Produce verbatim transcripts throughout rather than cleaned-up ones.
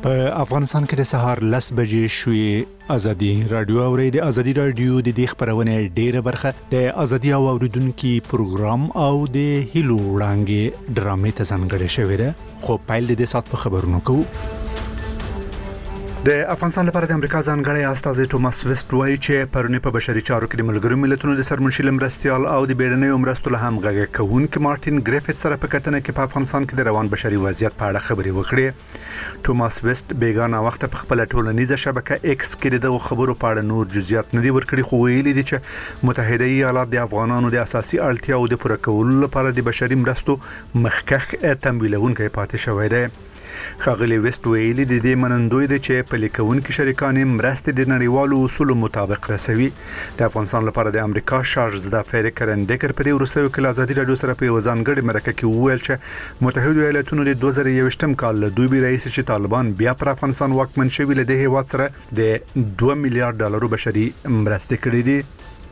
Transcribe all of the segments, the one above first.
په افغانستان کې د سهار لس بجې شوې ازادي رادیو اوري د ازادي رادیو د دې خبرونه ډیره برخه د ازادي او اوریدونکو پروګرام او د هیلو وړاندې ډرامې ته ځانګړې شوې ده خو پایل د دې سات په خبرونو کوو د افغانستان لپاره د امریکا ځانګړی استازی توماس ویسټ وایي چې پرونی په بشري چارو کې د ملګرو ملتونو د سرمنشي مرستيال او د بیړنیو مرستو له همغږي کوونکي مارټین ګریفټ سره په کتنه کې په افغانستان کې د روان بشري وضعیت په اړه خبرې وکړې. توماس ویسټ بیگانه وخت په خپل ټولنیزه شبکه ایکس کې د خبرو په اړه نور جزئیات نه دی ورکړي خو ویلي دي چې متحده ایالات د افغانانو د اساسي اړتیاو د پوره کولو لپاره د بشري مرستو مخکخ تمویلونکي پاتې شوی دی. خاغلی ویسټ ویلي د دې منندوی دي چې په لیکون کې شریکان مرستې د نړیوالو اصولو مطابق رسوي. د افغانستان لپاره د امریکا شارز د فریکرن ډیکر په دې ورسېو کې ازادي رادیو سره په ځانګړي مرکه کې وویل چې متحده ایالاتونو د دوه زره یوویشتم کال له دوی بي رئیس چې طالبان بیا پر افغانستان واکمن شوي له دې هیواد سره د دوه میلیارډ ډالر بشري مرستې کړې دي.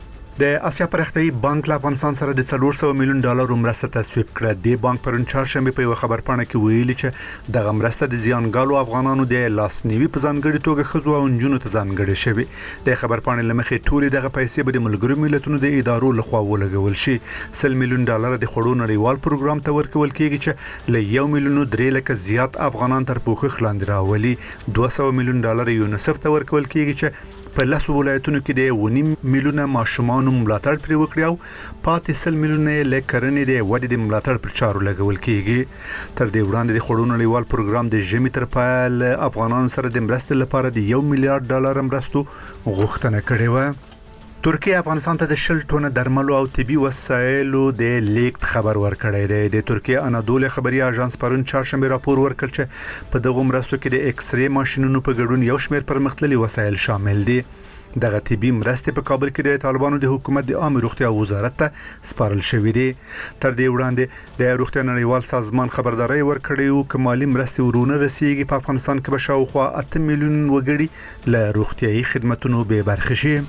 د اسیا پرختي بانک له افغانستان سره د څلور سوه میلیون ډالر مرسته تصویب کړه. د بانک پرون چهارشنبه په یو خبرپاڼه کې ویلي چې د مرسته د زیانګالو افغانانو د لاسنیوي په ځانګړي توګه خزو او انجونو ته ځانګړي شوی. د خبرپاڼې لمخې ټولې دغه پیسې به د ملګرو ملتونو د ادارو لخوا ولګول شي. سل میلیون ډالر د خړو نړیوال پروګرام ته ورکول کیږي چې له یو میلیون درې لک زیات افغانان تر پوښښ لاندې راولي. دوه سوه میلیون ډالر یونیسف ته ورکول کیږي چې په لاسو ولایتونو کې د ونیم میلیونه ماشومان ملاتړ پرې وکړي او پاتې سل میلیونه لکرنې د وډې د ملاتړ پر چارو لګول کیږي. تر دې وړاندې د خړو نړیوال پروګرام د ژمي تر پایه افغانانو سره د مرستې لپاره د یو میلیارډ ډالر مرستو غوښتنه کړې و. ترکیه افغانستان ته د شل ټونه درملو او طبي وسایلو د لیکت خبر ورکړی دی. د ترکیه انادول خبري اژانس پرون چهارشنبه راپور ورکړ چې په دغه مرستو کې د ایکس ری ماشينونو په ګډون یو شمېر پرمختللي وسایل شامل دي. دغه طبي مرستې په کابل کې د طالبانو د حکومت د عامه روغتیا وزارت ته سپارل شوې دي. تر دې وړاندې د روغتیا نړیوال سازمان خبرداري ورکړی او کمالي مرستې ورونه رسیدي په افغانستان کې به شاوخوا اته میلیون وګړي له روغتيایي خدماتو به برخه شي.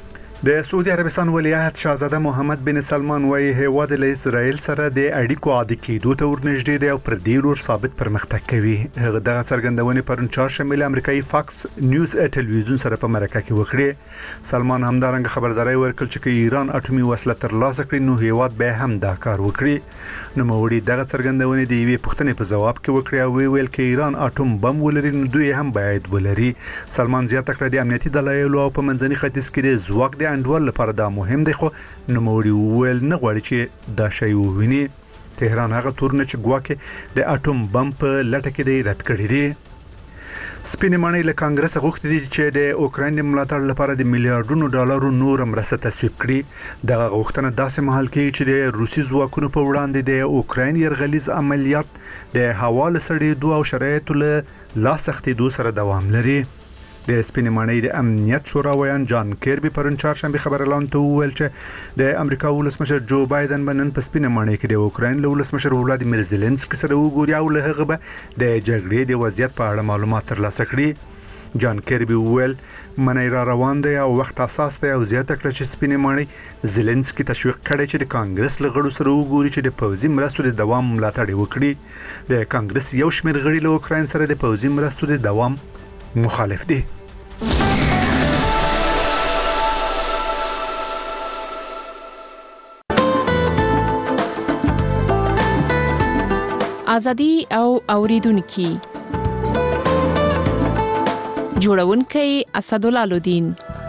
د سعودي عربستان ولیعهد شاهزاده محمد بن سلمان وايي هیواد له اسرائیل سره د اړیکو عادي کېدو ته ورنږدې دی او پر دې لور ثابت پرمختګ کوي. هغه دغه څرګندونې پرون چهارشنبه له امریکایي فاکس نیوز ټلویزیون سره په مرکه کې وکړه. سلمان همدارنګه خبرداري ورکړ چې ایران اټومي وسله ترلاسه کړي نو هیواد به هم دا کار وکړي. نو موري دغه څرګندونې د یوې پوښتنې په جواب کې وکړه او ویل کې ایران اټوم بم ولري نو دوی هم باید ولري. سلمان زیاته کړه د امنیتي دلایل او په منځني ختیځ کې د ځواک د انډول لپاره دا مهم دی خو نوموړي ویل نه غواړي چې دا شی وویني. تهران هغه تورنه چې ګواکې د اټوم بم په لټه کې دی رد کړی دی. سپینې ماڼۍ له کانګرس غوښتي دي چې د اوکراین د ملاتړ لپاره د میلیارډونو ډالرو نور مرسته تصویب کړي. دغه غوښتنه داسې مهال کې چې د روسي ځواکونو په وړاندې د اوکراین يرغلیز عملیات د حواله سړېدو او شرایطو له لاسختېدو سره دوام لري. د سپینې ماڼۍ د امنیت شورا ویان جان کیربي پرون چهارشنبه خبر اعلان ته وویل چې د امریکا ولسمشر جو بایدن بنن په سپینې ماڼۍ کې د اوکراین له ولسمشر ولادیمیر زيلنسکي سره وګوري او له هغه به د جګړې د وضعیت په اړه معلومات ترلاسه کړي. جان کیربي وویل منای را روان دی او وخت اساس دی او زیاته کړه چې سپینې ماڼۍ زيلنسکي تشویق کړي چې د کانګرس له غړو سره وګوري چې د پوځي مرستو د دوام ملاتړ وکړي. د کانګرس یو شمېر غړي له اوکراین سره د پوځي مرستو د دوام مخالف دي. ازادي او اوریدونکو جوړونکي اسدالله لودین.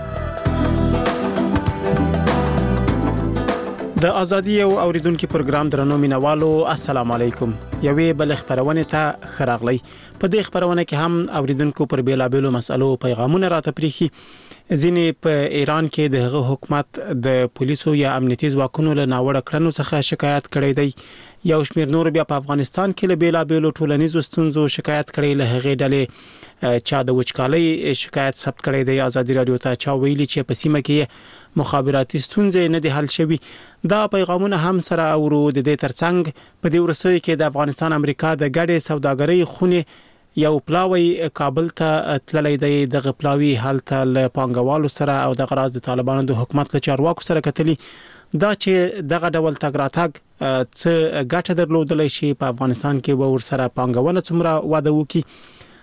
د ازادي او اوریدونکو پروګرام درنو مینوالو السلام علیکم. یوې بل خبرونه ته خراغلی. په دې خبرونه کې هم اوریدونکو پر بیلابېلو مسلو پیغامونه راته پریخي. ځینې په ایران کې د حکومت د پولیسو یا امنیتي ځواکونو له ناوړه کړنو څخه شکایت کړی دی. یو شمېر نور بیا په افغانستان کې له بیلابېلو ټولنیزو ستونزو شکایت کړی. له هغې ډلې چا د وچکالۍ شکایت ثبت کړی دی. ازادي رادیو ته چا ویلي چې په سیمه کې مخابراتي ستونزې نه دي حل شوي. دا پیغامونه هم سره اورو. د دې ترڅنګ په دې ورسوي کې د افغانستان امریکا د ګډې سوداګرۍ خونې یو پلاوی کابل ته تللی دی. دغه پلاوی حالت له پانګوالو سره او د غراض د طالبانو د حکومت له چارواکو سره کتلی. دا چې دغه ډول تګ راتګ څه ګټه درلودلی شي په افغانستان کې به ور سره پانګونه څومره واده وکړي.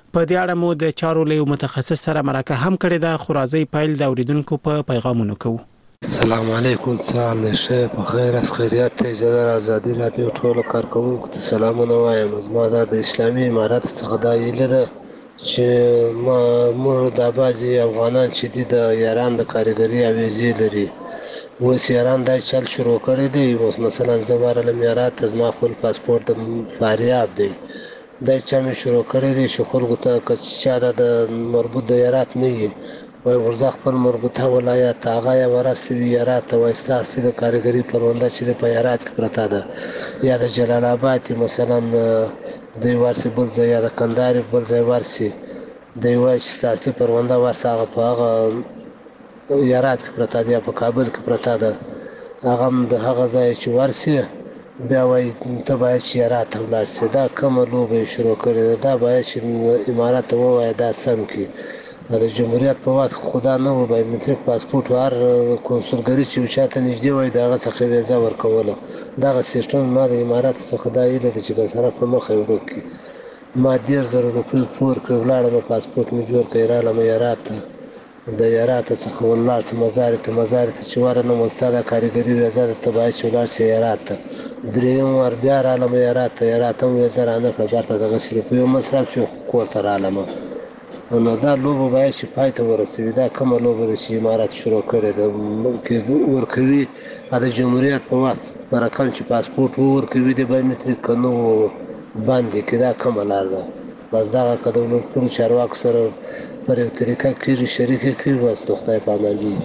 په دې اړه مو د چارو له متخصص سره مرکه هم کړې ده، خو راځي پایل د اوریدونکو په پیغامونو کوو. السلام علیکم، سلام شه په خیر اس خیریات ته اجازه آزادي رادیو ټول کارکونکو ته سلامونه وایم. زما د اسلامي امارات څخه دا ایله ده چې ما موږ د بازي افغانان چې دي د ایران د کاریګری اویزې لري، اوس ایران دا چل شروع کړی دی. اوس مثلا زماره لمیارات زما خپل پاسپورت فاریاب دی، دا چې مې شروع کړی دی چې خلکو ته کچا د مربوط د ایرات نه وي وای ورځ خپل مربوطه ولایت هغه یا ورستوي ایرات او استاسي د کاریګری پرونده چې په ایرات کې پرتا ده، یا د جلال آباد مثلا د ورسي بل ځای یا د کندهار بل ځای ورسي د وای استاسي پرونده ورسه هغه په هغه ایرات کې پرتا ده یا په کابل کې پرتا ده، هغه د هغه ځای چې ورسي بیا وای ته باید چې ایرات ولاړ شي. دا کومه لوبه شروع کړې ده، دا باید چې امارات ووایي دا سم کی د جمهوریت په وخت خدا نه و بایومټریک پاسپورت هر کنسولګری چې چاته نږدې وای دغه څخه ویزه ورکوله. دغه سیستم ما د امارات څخه دا ایله د چې سره په مخه ورکی ما ډیر زره روپۍ پور کړ ولاړم پاسپورت مې جوړ کړ رااله مې ایرات د ایرات څخه ولار سم مزار ته مزار ته چې ورنه مستاده کاریګری ویزه د تبای شولار سي ایرات دریم ور بیا رااله مې ایرات ایرات هم ویزه رانه په برته دغه شروع مصرف شو کوته رااله نو دا لوبه باید چې پای ته ورسوي. دا کومه لوبه ده چې امارات شروع کړې ده ممکن ورکوي د جمهوریت په وخت په رقم چې پاسپورت ورکوي د بایومټریک کنو باندې کې دا کومه لار ده. بس دغه که د ټولو چارواکو سره پر یو طریقه کېږي شریکه کړي بس د خدای په امان دي.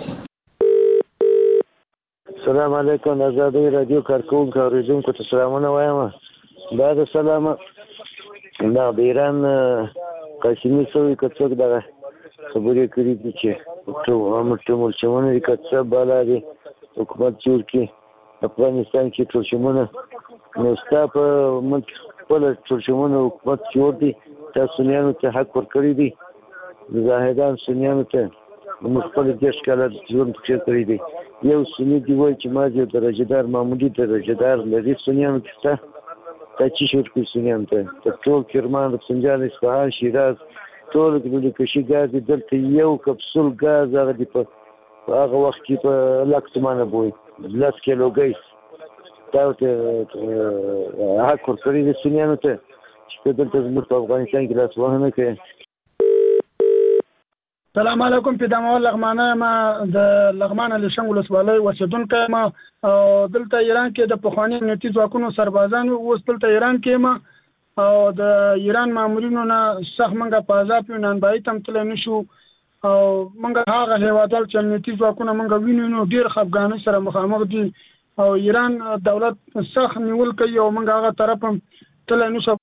السلام علیکم آزادي رادیو کارکونکو اوریدونکو ته سلامونه وایم. دا د سلام دا د ایران قاسمي سوی که څوک دغه خبرې کړي دي چې ټولچمونه دي که څه بالا دي حکومت جوړ کړي افغانستان کې ټولچمونه نو ستا په ملک خپله ټولچمونه حکومت جوړ دي تا سنیانو ته حق ورکړی دي د زاهدان سنیانو ته موږ خپل دېرش کاله ژوند پکې کړی دی. یو سني دي وایي چې ما یو درجهدار معمولي درجهدار لري سنیانو کې شته تا چی شروع کوي سنیانو ته تر ټول کرمان رفسنجان اصفهان شیراز ټول د کشي ګاز دلته یو کپسول ګاز هغه دی په هغه وخت کې په لک تومانه بوي لس کیلو ګیس دا ته حق ورکړی دي سنیانو ته چې دلته زموږ په افغانستان کې لاس وهنه کوي. السلام علیکم پیدامه لغمانه ما د لغمانه لشنګ ولسوالۍ اوسیدونکی ما دلته ایران کې د پخواني امنیتي ځواکونو سربازانو اوس دلته ایران کې ما او د ایران مامورینو نه سخت منګه په عذاب یو نن باید هم تل نشو او منګه هغه هیوادل چې امنیتي ځواکونه منګه وینو نو ډیر خفګانۍ سره مخامخ دي او ایران دولت سخت نیول کوي او منګه هغه طرف هم تل نشو.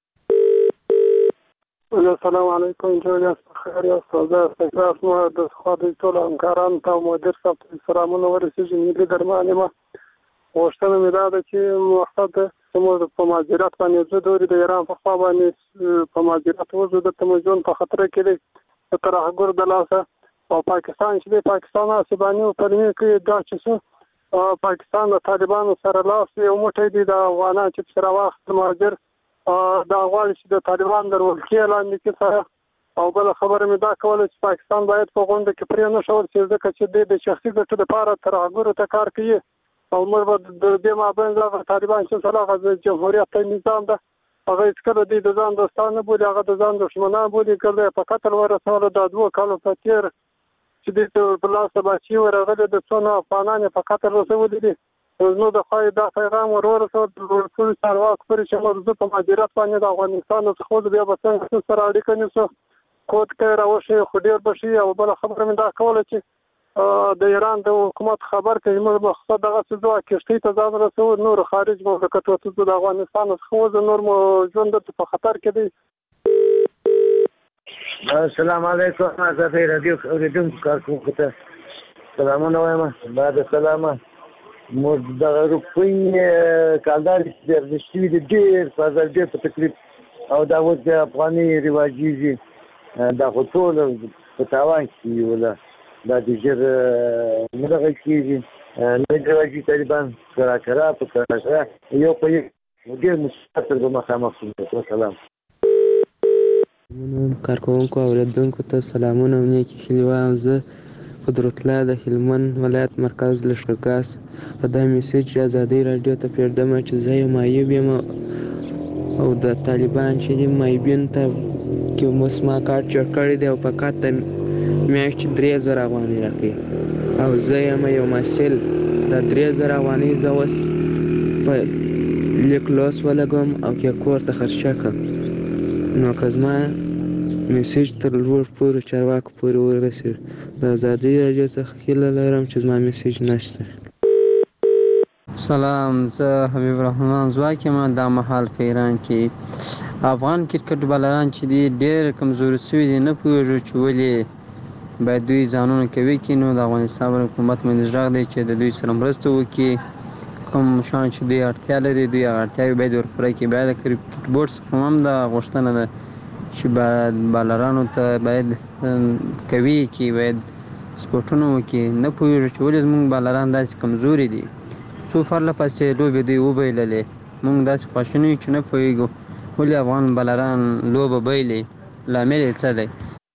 السلام علیکم جوړ خیر یا استاد استقرار مو د خاطر ټول همکاران ته مدیر صاحب سلامونه ورسېږي ملي درمانه ما وشتنه مې دا ده چې مقصد زموږ په ماجرات باندې زه دوی د ایران په خوا باندې په ماجرات وزو د تمجون په خطر کې دی تر هغه د لاسه او پاکستان چې پاکستان اسبانیو پرمې کې دا چې پاکستان د طالبانو سره لاس یو موټی دی د افغانان چې سره واخت ماجر دا غواړي چې د طالبان د ولکې لاندې کې سره او بل خبره مې دا کوله چې پاکستان باید په غونډه کې پرې نه شول چې ځکه چې د شخصي ګټو لپاره تر هغه ته کار کوي او موږ د دې مابین د طالبان چې سره د جمهوریت نظام ده هغه څکره د ځان دوستانه بولي هغه د ځان دښمنان بولي کړل په قتل ورسول د دوه کالو په تیر چې د بلاسه بچي ورغله د څونه افغانان په قتل رسول دي نو د خای دا پیغام ورور سره د ټول چارواکو پر چې موږ په مدیریت باندې د افغانستان څخه بیا به څنګه سره اړیکه نیسو کوټ کې راوشي خو ډیر بشي او بل خبره مې دا کوله چې د ایران د حکومت خبر کوي موږ مقصد دغه څه دوه کېشتي ته ځان رسو نور خارج مملکتونو ته د افغانستان څخه نور مو ژوند په خطر کې دی. السلام علیکم آزادي رادیو اوریدونکو کارکونکو ته سلامونه وایم. بعد سلامه مو د روپۍ کالدار چې د شوي د ډېر فضل ډېر په تکلیف او دا اوس د افغاني رواجیږي دا خو ټول په تاوان کې وله دا د ژر نه دغه کېږي نه رواجي طالبان کرا کرا په کرا کرا یو په یو ډېر مستقر به مخامخ شو. سلام کارکوونکو او اوریدونکو ته سلامونه او نیکې هیلې وایم. زه قدرت الله د هلمند ولایت مرکز لښکرګاه په دا میسج ازادۍ راډیو ته پرېږدم چې زه یو معیوب یم او د طالبان چې دي معیوبینو ته کې اوس ما کارت جوړ کړی دی او فقط د میاشتې درې زره افغانۍ راکوي او زه یم یو محصل. دا درې زره افغانۍ زه اوس په لیک لوست ولګوم او یا کور ته خرچه کړم. نو که زما میسج تر لوړ پورې چارواکو پورې ورسېږي، د ازادۍ راډیو څخه هیله لرم چې زما میسج نشته. سلام، زه حبیب الرحمن ځواک یم. دا مهال په ایران کې افغان کرکټ بالران چې دي ډېر کمزوري شوي دي، نه پوهېږو چې ولې باید دوی ځانونه قوي کړي. نو د افغانستان پر حکومت باندې غږ دی چې د دوی سره مرسته وکړي. کوم شیان چې دوی اړتیا لري دوی هغه اړتیاوې باید ورپوره کړي. بیا د کرکټ بورډ څخه هم دا غوښتنه ده چې باید بالرانو ته باید قوي کړي، باید سپورټونه وکړي. نه پوهېږو چې ولې زموږ بالران داسې کمزوري دي. څو پرله پسې لوبې دوی وبایللې، موږ داسې خواشیني یو چې نه پوهېږو ولې افغان بالران لوبه بایلي، لامل یې څه دی.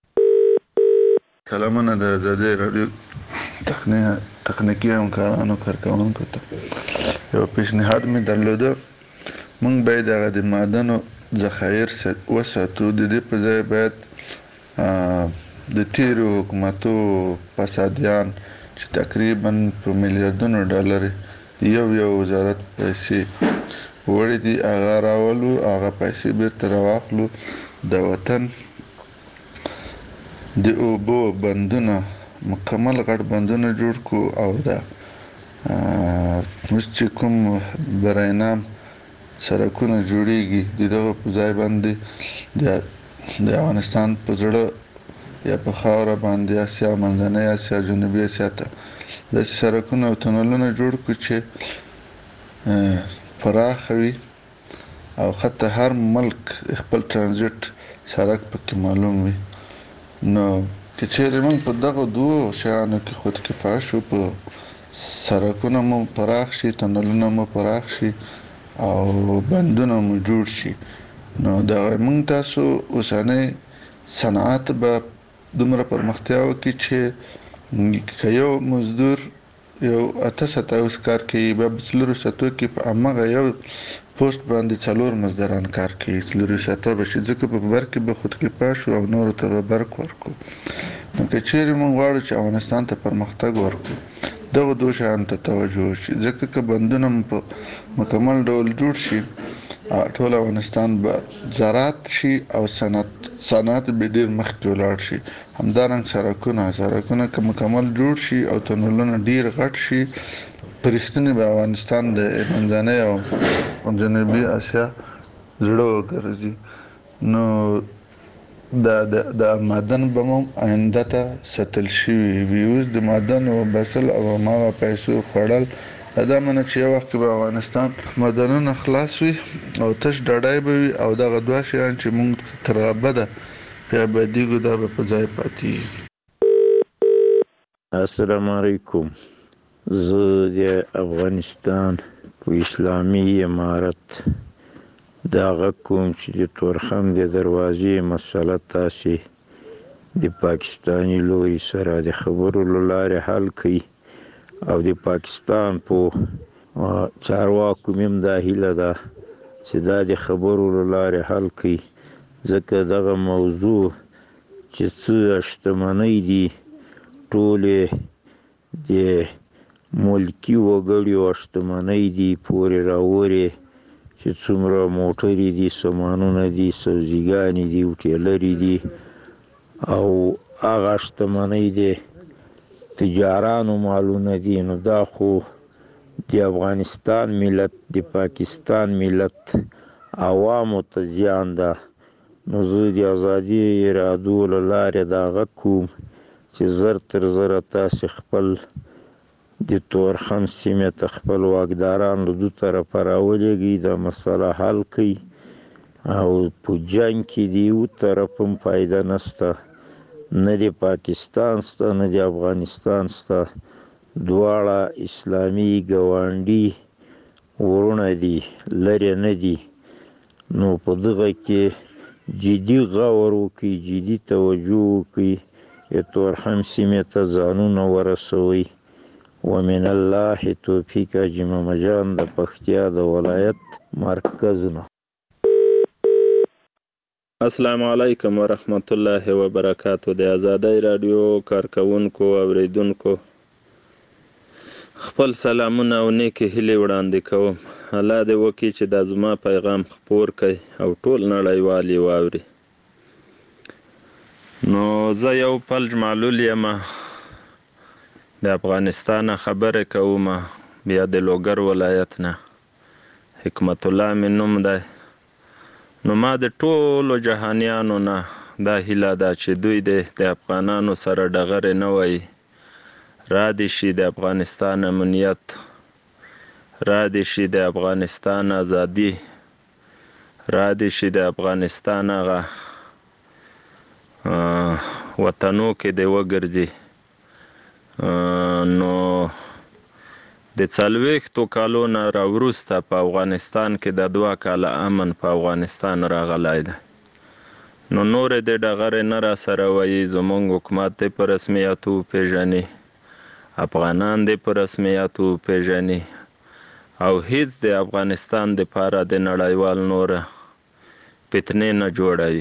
سلامونه د ازادۍ راډیو تخنیکي همکارانو کارکوونکو ته. یو پیشنهاد مې درلوده، موږ باید هغه د معدنو ذخایر وساتو. د دې په ځای باید د تیرو حکومتو فسادیان چې تقریبا په میلیاردونو ډالر یو یو وزارت پیسې وړي دي هغه راولو، هغه پیسې بیرته راواخلو، د وطن د اوبو بندونه مکمل غټ بندونه جوړ کو او دا اوس چې کوم براینام سړکونه جوړیږي د دغه په ځای باندې د افغانستان په زړه یا په خاوره باندې اسیا منځنۍ اسیا جنوبي اسیا ته داسې سړکونه او تونلونه جوړ کړو چې پراخ وي او حتی هر ملک خپل ترانزیت سړک پکې معلوم وي. نو که چیرې موږ په دغه دوو شیانو کې خودکفا شو، په سړکونه مو پراخ شي، تونلونه مو پراخ شي او بندونه مو جوړ شي، نو دغه موږ تاسو اوسنۍ صنعت به دومره پرمختیا وکړي چې که یو مزدور یو اته ساعته اوس کار کوي، بیا په څلورو ساعتو کې په هماغه یو پوسټ باندې څلور مزدوران کار کوي، څلورو ساعته به شي، ځکه په برق کې به خودکفا شو او نورو ته به برق ورکړو. نو که چیرې موږ غواړو چې افغانستان ته پرمختګ ورکړو، دغه دوه شیانو ته توجه وشي، ځکه که بندونه په مکمل ډول جوړ شي ټول افغانستان به زراعت شي او صنعت صنعت به ډېر مخکې ولاړ شي. همدارنګ سړکونه سړکونه که مکمل جوړ شي او تونلونه ډېر غټ شي، په رښتینې به افغانستان د منځنۍ او جنوبي اسیا زړه وګرځي. نو د د معدن به مو آینده ته ساتل شوي وي. اوس د معدنو بسل او هماغه پیسو خوړل دا منه چې یو وخت کې به افغانستان معدنونه خلاص وي او تش ډډای به وي او دغه دوه شیان چې موږ تر ابده په ابدیږو دا به په ځای پاتې. السلام علیکم. زه د افغانستان په اسلامي امارت دا غږ کوم چې د تورخم د دروازې مسله تاسې د پاکستاني لوري سره د خبرو له لارې حل کړئ او د پاکستان په چارواکو مې هم دا هیله ده چې دا د خبرو له لارې حل کړي، ځکه دغه موضوع چې څه شتمنۍ دي ټولې د ملکي وګړو شتمنۍ دي پورې راوړې، چې څومره موټرې دي، سامانونه دي، سبزیګانې دي، هوټلرې دي او هغه شتمنۍ دي تجارانو مالونه دي. نو دا خو د افغانستان ملت د پاکستان ملت عوامو ته زیان ده. نو زه د ازادي رادیو له لارې دا غږ کوم چې زر تر زره تاسې خپل د تورخم سیمې ته خپل واکداران له دو طرفه راولېږئ، دا مسله حل کړئ او په جنګ کې د یو طرف هم فایده نشته، نه د پاکستان سته نه د افغانستان سته، دواړه اسلامي ګاونډي ورونه دي، لرې نه دي. نو په دغه کې جدي غور وکړي، جدي توجه وکړي، د تورخم سیمې ته ځانونه ورسوي. ومن الله توفیق حاجي محمد جان د پکتیا د ولایت مرکز نه. السلام علیکم ورحمت الله وبرکاتو. د آزادۍ رادیو کارکونکو اوریدونکو خپل سلامونه او نیکې هیلې وړاندې کوم. الله دې وکړي چې دا زما پیغام خپور کړي او ټول نړیوال یې واوري. نو زه یو فلج معلول یم، د افغانستان خبرې کوم، بیا د لوګر ولایت نه. حکمت الله مې نوم دی. نو ما د ټولو جهانیانو نه دا هیله ده چې دوی د افغانانو سره ډغرې نه وایي، را دې شي د افغانستان امنیت، را دې شي د افغانستان ازادي، را دې شي د افغانستان هغه وطنو کې دې وګرځي. نو د څلوېښتو کالو نه راوروسته په افغانستان کې د دوه کاله امن په افغانستان راغلی دی. نو نورې د ډغرې نه را سره وایي، زموږ حکومت دې په رسمیاتو وپېژني، افغانان دې په رسمیاتو وپېژني او هیڅ د افغانستان دپاره د نړیوال نوره فتنې نه جوړوي.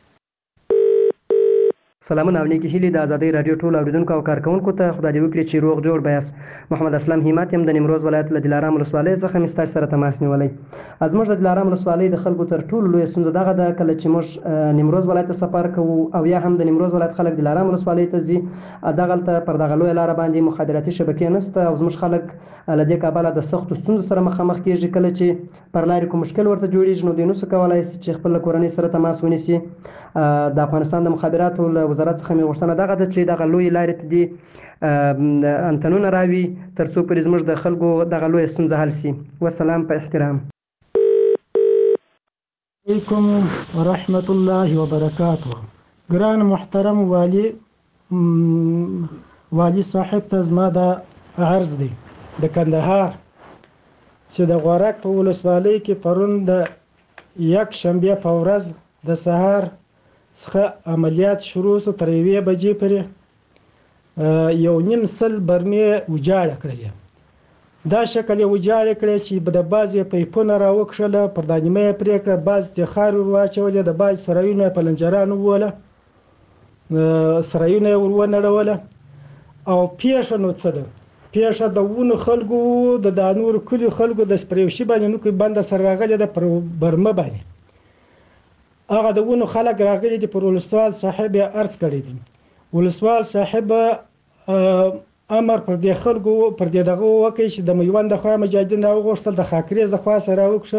سلامونه او نیکې هیلې د آزادۍ راډیو ټول اوریدونکو او کارکوونکو ته خدای دې وکړي چې روغ جوړ بیاست. محمد اسلم همت یم د نیمروز ولایت له دلارام ولسوالۍ څخه مې ستاسو سره تماس نیولی. زموږ د دلارام ولسوالۍ د خلکو تر ټولو لویه ستونزه دغه ده، کله چې موږ نیمروز ولایت ته سفر کوو او یا هم د نیمروز ولایت خلک دلارام ولسوالۍ ته ځي، دغلته پر دغه لویه لاره باندې مخابراتي شبکې نشته او زموږ خلک له دې کبله د سختو ستونزو سره مخامخ کېږي. کله چې پر لارې کوم مشکل ورته جوړېږي نو دوی نشي کولی چې خپل له کورنۍ سره تماس ونیسي. د افغانستان د مخابراتو له وزارت څخه مې غوښتنه دغه ده چې دغه لویې لارې ته دې انتنونه راوي تر څو پورې زموږ د خلکو دغه لویه ستونزه حل شي. والسلام په احترام. علیکم ورحمت الله وبرکاته. ګران محترم والی والی صاحب ته زما د عرض دی د کندهار چې د غورک په ولسوالۍ کې پرون د یک شنبه په ورځ د سهار څخه عملیات شروع شو، تر یوې بجې پورې یو نیم سل برمې وجاړه کړلې. دا شکل یې وجاړه کړې چې د بعضې پیپونه راوکښله، پر دا نیمه یې پرې کړه، بعض د خاورې ور واچولې، د بعض سرایونه یې په لنجرانو ووله، سرایونه یې ور ونړوله. او پیښه نو څه ده؟ پیښه د ونو خلکو د دا نورو کلیو خلکو د سپریوشي باندې نو کې بنده سره راغلې ده پر برمه باندې. هغه د ونو خلک راغلي دي، پر ولسوال صاحب یې عرض کړی دی. ولسوال صاحب امر پر دې خلکو پر دې دغه وکړي چې د میوند د خوا مجاهدین راوغوښتل، د خاکریز د خوا سره راوکښه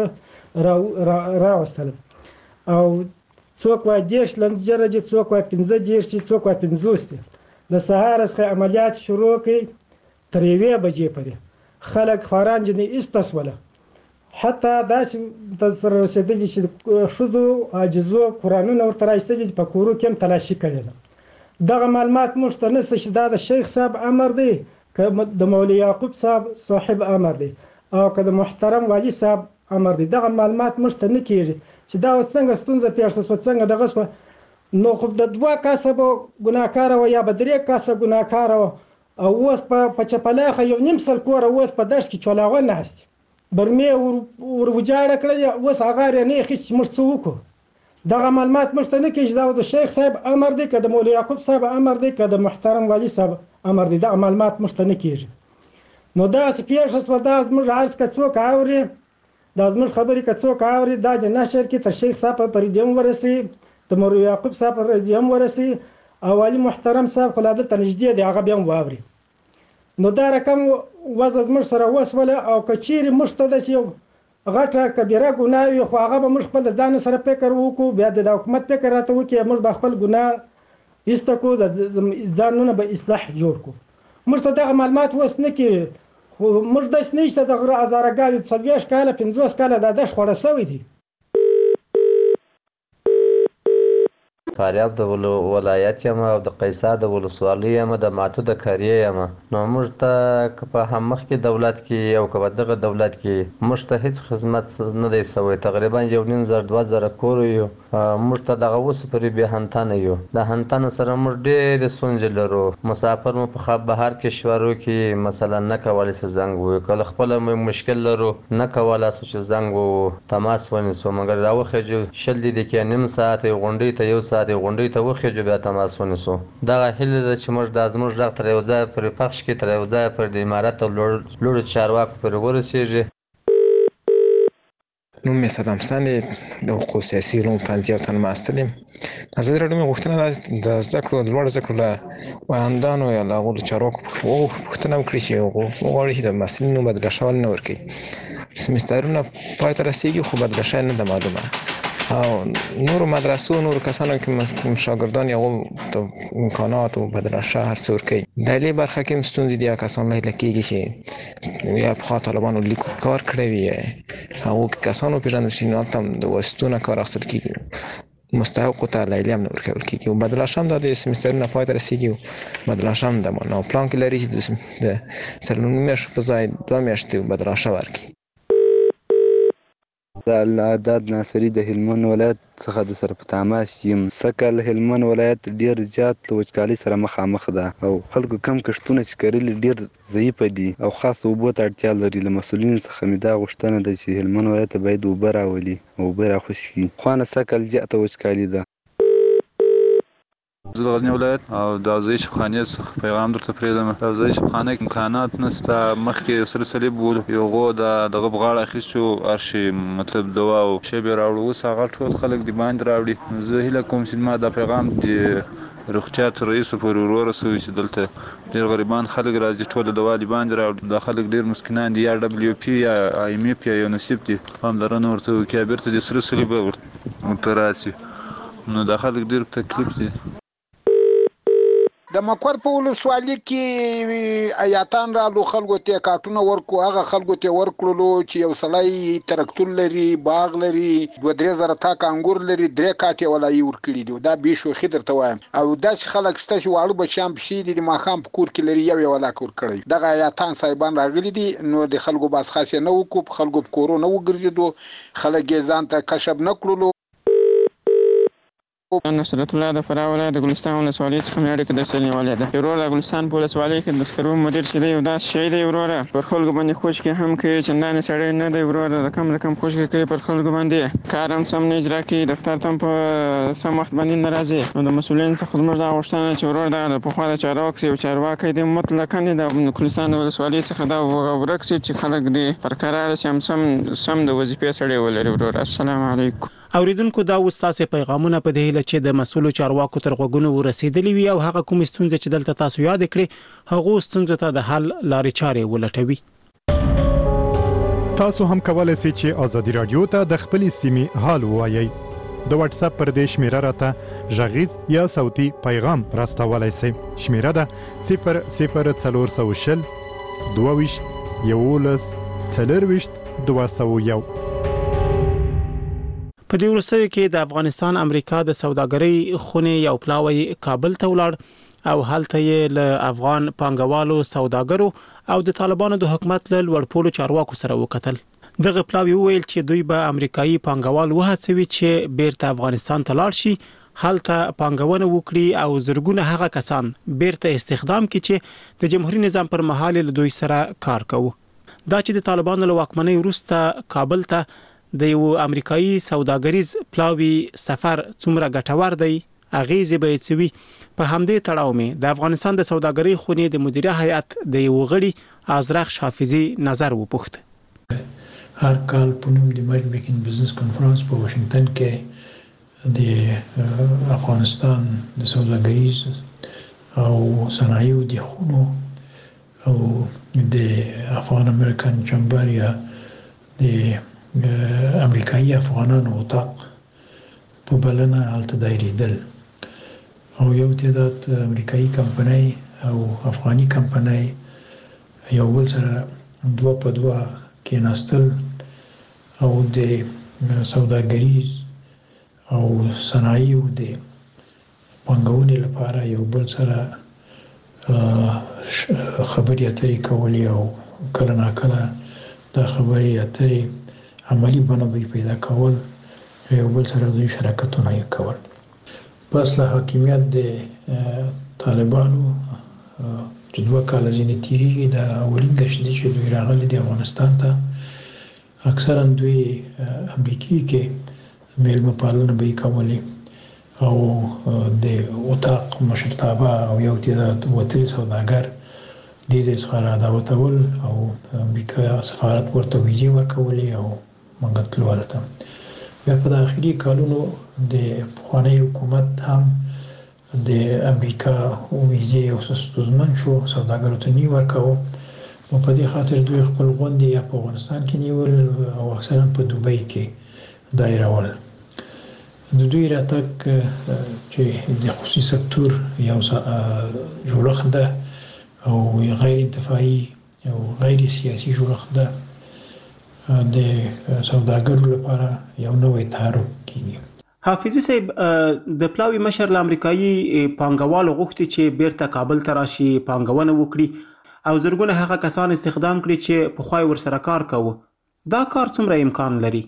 راوستل، او څوک وایي دېرش لنجره دي، څوک وایي پنځه دېرش دي، څوک وایي پنځوس دي. د سهار څخه عملیات شروع کړي تر یوې بجې پورې خلک خواران جنې ایسته شوله. حتی داسې سره رسېدلي چې ښځو عاجزو قرآنونه ورته راایستلي دي، په کورو کې هم تلاشي کړې ده. دغه معلومات موږ ته نشته چې دا د شیخ صاحب امر دی که د مولوي یعقوب صاحب صاحب امر دی او که د محترم والي صاحب امر دی. دغه معلومات موږ ته نه کېږي چې دا اوس څنګه ستونزه پېښه شوه، څنګه دغه شوه. نو خو د دوه کسه به ګناهکاره وه یا به درې کسه ګناهکاره وه، او اوس په چپلاخه یو نیم سل کوره اوس په دشت کې چولاغه ناست برمې ور وجاړه کړلې، اوس هغه یې نه اخیست چې موږ څه وکړو. دغه معلومات موږ ته نه کېږي دا د شیخ صاحب امر دی که د مولوي یعقوب صاحب امر دی که د محترم والي صاحب امر دی. دغه معلومات موږ ته نه کېږي. نو داسې پېښه شوه، دا زموږ عرض که څوک اوري، دا زموږ خبرې که څوک اوري، دا د نشر کې تر شیخ صاحب په رادیو هم ورسوي، د مولوي یعقوب صاحب په رادیو هم ورسوي، او والي محترم صاحب خو لا دلته نږدې دی، هغه بیا هم واوري. نو دا رقم وضع زموږ سره وسوله، او که چیرې موږ ته داسې یو غټه کبیره ګناه وي خو هغه به موږ خپل د ځان سره فکر وکړو، بیا د حکومت فکر راته وکړي، موږ به خپل ګناه ایسته کړو، د ځانونه به اصلاح جوړ کړو. موږ ته دغه معلومات اوس نه کېږي، خو موږ داسې نه شته د غره هزارهګانې څلوېښت کاله پنځوس کاله دا دښت خوړه شوی دی. فاریاب د ولایت یم او د قیصار د ولسوالۍ یم د ماتو د قریې یم. نو موږ ته که په هم مخکې دولت کې او که په دغه دولت کې موږ ته هیڅ خدمت نه دی سوی. تقریبا یو نیم زر دوه زره کور یو. موږ ته دغه اوس پورې بې هنتنه یو. د هنتنو سره موږ ډېرې ستونزې لرو. مسافر مو په خاب بهر کشورو کې مثلا نه کولی چې زنګ ووهو. که له خپله مشکل لرو نه کولی شو چې زنګ ووهو تماس ونیسو. مګر راوخېږو شل دقیقې نیم ساعت یې غونډۍ ته یو ساعت یې غونډۍ ته وخېږو بیا تماس ونیسو. دغه هیله ده چې موږ دا زموږ غږ تر یو ځایه پورې پخش کړي، تر یو ځایه پورې د امارت او لوړو چارواکو پورې ورسېږي. نوم مې صدام حسن دی، د حقوقو سیاسي علومو پوهنځي یو تن محصل یم. ازادي راډیو مې غوښتنه ده د زده کړو د لوړو زده کړو له ویاندانو یا له هغو له چارواکو پوښتنه وکړي چې وغواړي چې د محصلینو بدله شول نه ورکوي. سمسترونه پای ته رسېږي خو بدله شوی نه ده معلومه. او نورو مدرسو نورو کسانو که شاګردان یې هغو ته امکانات او بدله شه هر څه ورکوي. د هیلې برخه کې هم ستونزې دي. کسان له هیله کېږي چې یا پخوا طالبانو لیک کار کړی وي هغو کسان وپېژندل شي، نو هلته هم د واسطو نه کار اخیستل کېږي. مستحقو ته له هیلې هم نه ورکول کېږي. او بدله شه هم دا د سمسترونه پای ته رسېږي او بدله شه هم د نو پلان کې لري چې د څلورو میاشتو په ځای دوه میاشتې بدله شه ورکړي. د العداد ناصري د هلمند ولایت څخه د سره په تماس یم. سږکال هلمند ولایت ډیر زیات له وچکالۍ سره مخامخ ده او خلکو کم کښتونه چې کرلي ډیر ضعیفه دي او خاص اوبو ته اړتیا لري. له مسؤلینو څخه مې دا غوښتنه ده چې هلمند ولایت ته باید اوبه راولي او اوبه راخوشي کړي. خو نه سږکال زیاته وچکالي ده. زه د غزني ولایت او د اوزایي شفخانې څخه پیغام درته پرېږدم. د اوزایي شفخانه کې امکانات نشته. مخکې سره صلیب و یوغو د دغه په غاړه اخیستو هرشي مطلب دوا او شی به راوړو. اوس هغه ټول خلک د باندې راوړي. زه هیله کوم چې ما دا پیغام د روغتیا تر رئیسو پورې ورسوي چې دلته ډېر غریبان خلک راځي ټول دوا د باندې راوړي. دا خلک ډېر مسکینان دي، یا ډبلیو پي یا آی ایم اف یا یونیسف دي. پاملرنه ورته وکړي بیرته د سره صلیب ورته راسي. نو دا خلک ډېر تکلیف دي. د مکور په ولسوالۍ کې ایاتان رالو خلکو ته کارتونه ورکو. هغه خلکو ته ورکړلو چې یو سړی ترکتور لري، باغ لري، دوه درې زره تاک انګور لري، درې کاټې ولایي ورکړي دي. دا بې شوخي درته وایم. او داسې خلک شته چې واړه بچیان پسې دي د ماښام په کور کې لري یو یو ولاک ورکړی. دغه ایاتان صاحبان راغلي دي. نو د خلکو باز خاص یې نه وکړو، په خلکو په کورو نه وګرځېدو، خلک یې ځان ته کشف نه کړلو. نصرت الله د فراه ولایت د ګلستان ولسوالۍ څخه مې اړیکه درسره نیولې ده. وروره د ګلستان په ولسوالۍ کې د سکرو مدیر چې دی یو داسې شی دی وروره پر خلکو باندې خوشکې هم کوي. چندانې سړی نه دی وروره، رقم رقم خوشکې کوي پر خلکو باندې. کار هم سم نه اجرا کوي، دفتر ته هم په سم وخت باندې نه راځي. نو د مسؤلینو څخه زموږ دا غوښتنه چې وروره دغه د پخوا د چارواکو یو چارواکی دی مطلقاً د ګلستان د ولسوالۍ څخه دا ورک شي چې خلک دې پر قرار شي، هم سم سم د وظیفې سړی ولري وروره. السلام علیکم. اوریدونکو دا اوس تاسو پیغامونه په دې هیله چې د مسؤلو چارواکو تر غوږونو ورسېدلې وي او هغه کوم ستونزې چې دلته تاسو یاد کړې هغه ستونزې ته د حل لارې چارې ولټوي. تاسو هم کولای شئ چې ازادي رادیو ته د خپل سیمې حال ووایي. د واتس اپ پر دې شمیره راته ژغیز یا صوتي پیغام راستولای شئ. شمیره ده صفر صفر څلور سوه شل دوه ویشت یولس څلور ویشت دوه سوه یو. په دې وروستیو کې د افغانستان امریکا د سوداګرۍ خونې یو پلاوی کابل ته ولاړ او هلته یې له افغان پانګوالو، سوداګرو او د طالبانو د حکومت له لوړپوړو چارواکو سره وکتل. دغه پلاوی ویل چې دوی به امریکایي پانګوال وهڅوي چې بیرته افغانستان ته لاړ شي، هلته پانګونه وکړي او زرګونه هغه کسان بیرته استخدام کړي چې د جمهوریت نظام پر مهال له دوی سره کار کوي. دا چې د طالبانو له واکمنۍ وروسته کابل ته د یو امریکایي سوداګریز پلاوی سفر څومره ګټور دی اغیزې به یې وي. په همدې تړاو مې د افغانستان د سوداګرۍ خونې د مدیره هیئت د یو غړي ازرخ حافظي نظر وپوښت. هر کال په نوم د مجمع بزنس کانفرنس په واشنگټن کې د افغانستان د سوداګریز او صنایعو د خونو او د افغان امریکن چمبر یا د امریکایي افغانانو اتاق په بلنه هلته دایریدل او یو تعداد امریکایي کمپنۍ او افغاني کمپنۍ یو بل سره دوه په دوه کېناستل او د سوداګریز او صنایعو د پانګونې لپاره یو بل سره خبرې اترې کولې او کله ناکله دا خبرې اترې عملی بڼه به پیدا کول، یو بل سره دوی شراکتونه یې کول. پس له حاکمیت د طالبانو چې دوه کاله ځینې تېرېږي، دا اولین ګشت دی چې دوی راغلي دي افغانستان ته. اکثرا دوی امریکې کې میلمه پالنه به یې کولې او د اتاق مشرتابه او یو تعداد وتلي سوداګر دې ځای څخه راداوتول او امریکا سفارت ورته ویزې ورکولې او موږ تلو هلته. بیا په داخلي کالونو د پخواني حکومت هم د امریکا ویزې او ستونزمن شو، سوداګرو ته نه ورکاوه. نو په دې خاطر دوی خپل غونډې یا په افغانستان کې نیول او اکثرا په دوبۍ کې دایرول. د دوی راتګ چې د خصوصي سکتور یو جوړښت ده او غیر انتفاعي او غیر سیاسي جوړښت ده، د سوداګرو لپاره یو نوی تعارف کیږي. حافظي صاحب، د پلاوي مشر له امریکایي پانګوالو غوښتي چې بیرته کابل ته راشي، پانګونه وکړي او زرګونه هغه کسان استخدام کړي چې پخوا ورسره کار کوه. دا کار څومره امکان لري؟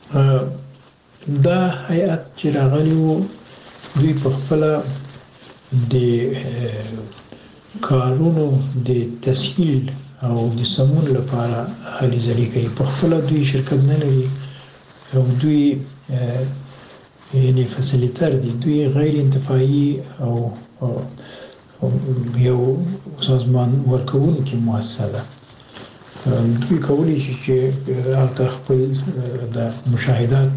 دا هیئت چې راغلی و دوی په خپله د کارونو د تسهیل او د سمون لپاره هلې ځلې کوي. په خپله دوی شرکت نه لري او دوی یعنی فسیلیتر دي، دوی غیر انتفاعي او یو سازمان ورکوونکې مؤسسه ده. دوی کولی شي چې هلته خپل د مشاهدات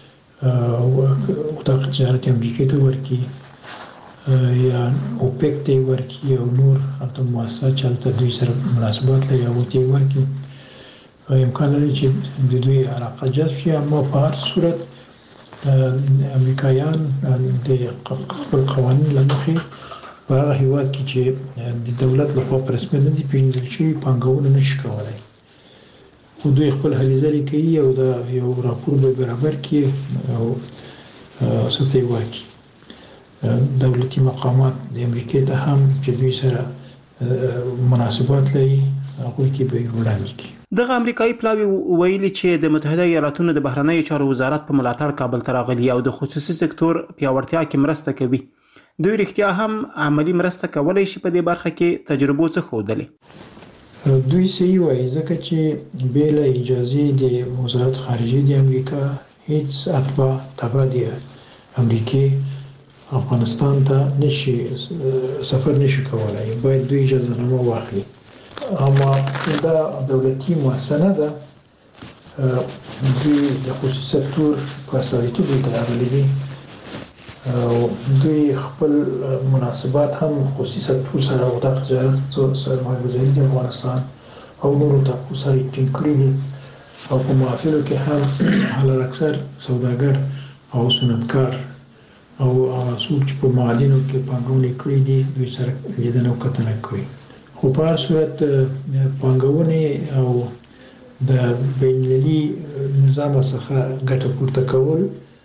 اتاق تجارت امریکې ته ورکړي یا اوپیک ته یې ورکړي او نور هلته مؤسسه چې هلته دوی سره مناسبات لري هغو ته یې ورکړي. امکان لري چې د دوی علاقه جذب شي، اما په هر صورت امریکایان د خپل قوانین له مخې په هغه هېواد کې چې د دولت لخوا په رسمیت نه دي پېژندل شوي پانګونه نشي کولی. خو دوی خپل هلې ځلې کوي او دا یو راپور به برابر کړي او څه ته یې ورکړي. دولتي مقامات د امریکې ته هم چې دوی سره مناسبات لري هغوی کې به یې وړاندې کړي. دغه امریکایي پلاوي ویلي چې د متحده ایالاتونو د بهرنیو چارو وزارت په ملاتړ کابل ته راغلي او د خصوصي سکتور پیاوړتیا کې مرسته کوي. دوی رښتیا هم عملی مرسته کولی شي په دې برخه کې تجربو څه ښودلې؟ دوی صحیح وایي ځکه چې بې له اجازې د وزارت خارجه د امریکا هیڅ اتباع تبع د امریکې افغانستان ته نشي سفر نشي کولی، باید دوی اجازه نامه واخلي. اما دا دولتي مؤسسه نه ده، دوی د خصوصي سکتور په استازیتوب دلته راغلي دي او دوی خپل مناسبات هم خصوصي سکتور سره او د تجارت سرمایه‌ګذاري د افغانستان او نورو ټاپو سره ټینګ کړي دي او په محافلو کې هم حالانکسر سوداګر او صنعتکار او څوک چې په معادنو کې پانګونه کړې دي دوی سره لیدنه او کتنه کوي. خو په هر صورت پانګونې او د بین‌المللي نظام څخه ګټه پورته کول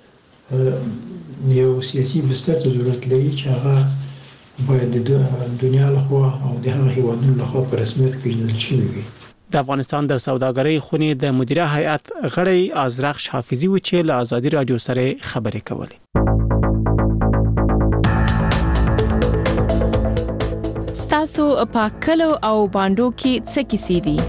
یو سیاسي بستر ته ضرورت لري چې هغه باید د دنیا لخوا او د هغه هیوادونو لخوا په رسمیت پیژندل شوي وي. د افغانستان د سوداګرۍ خونې د مدیره هیئت غړی ازرخش حافظي و چې له ازادي رادیو سره خبرې کولې. تاسو په کلو او باندو کې څه کیسې دي؟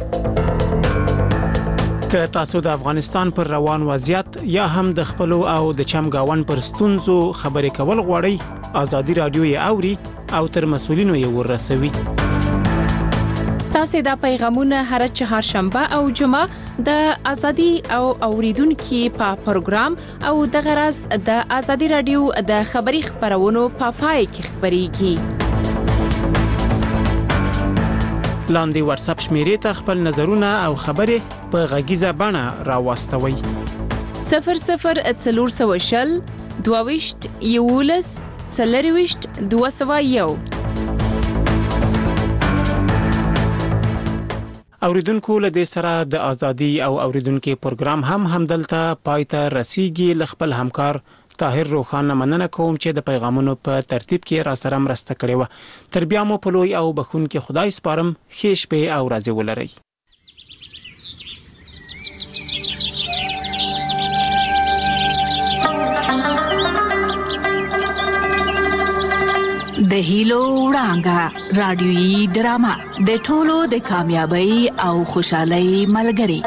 که تاسو د افغانستان پر روان وضعیت یا هم د خپل او د چمګاون پر ستونزو خبرې کول غواړئ، ازادي رادیو یې اوري او تر مسولینو یې ورسوي. ستاسو دا پیغامونه هر چهارشنبه او جمعه د ازادي او اوریدونکو په پروګرام او د غرض د ازادي رادیو د خبري خبرونو په پای کې خبريږي. لاندې واتس اپ شمیرې ته خپل نظرونه او خبرې په غږیزه بڼه راوستوي. صفر صفر څلور سوه شل دوه ویشت یولس څلور ویشت دوه سوه یو. اوریدونکو له دې سره د ازادي او اوریدونکو پروګرام هم همدلته پای ته رسیږي. ل خپل همکار طاهر روخان مننه کوم چې د پیغامونو په ترتیب کې را سره مرسته کړې و. تر بیا مو په لوی او بخونکي خدای سپارم. ښې شپې او ورځې ولرئ. د هیلو وړانګه رادیويي ډرامه د ټولو د کامیابی او خوشحالۍ ملګری.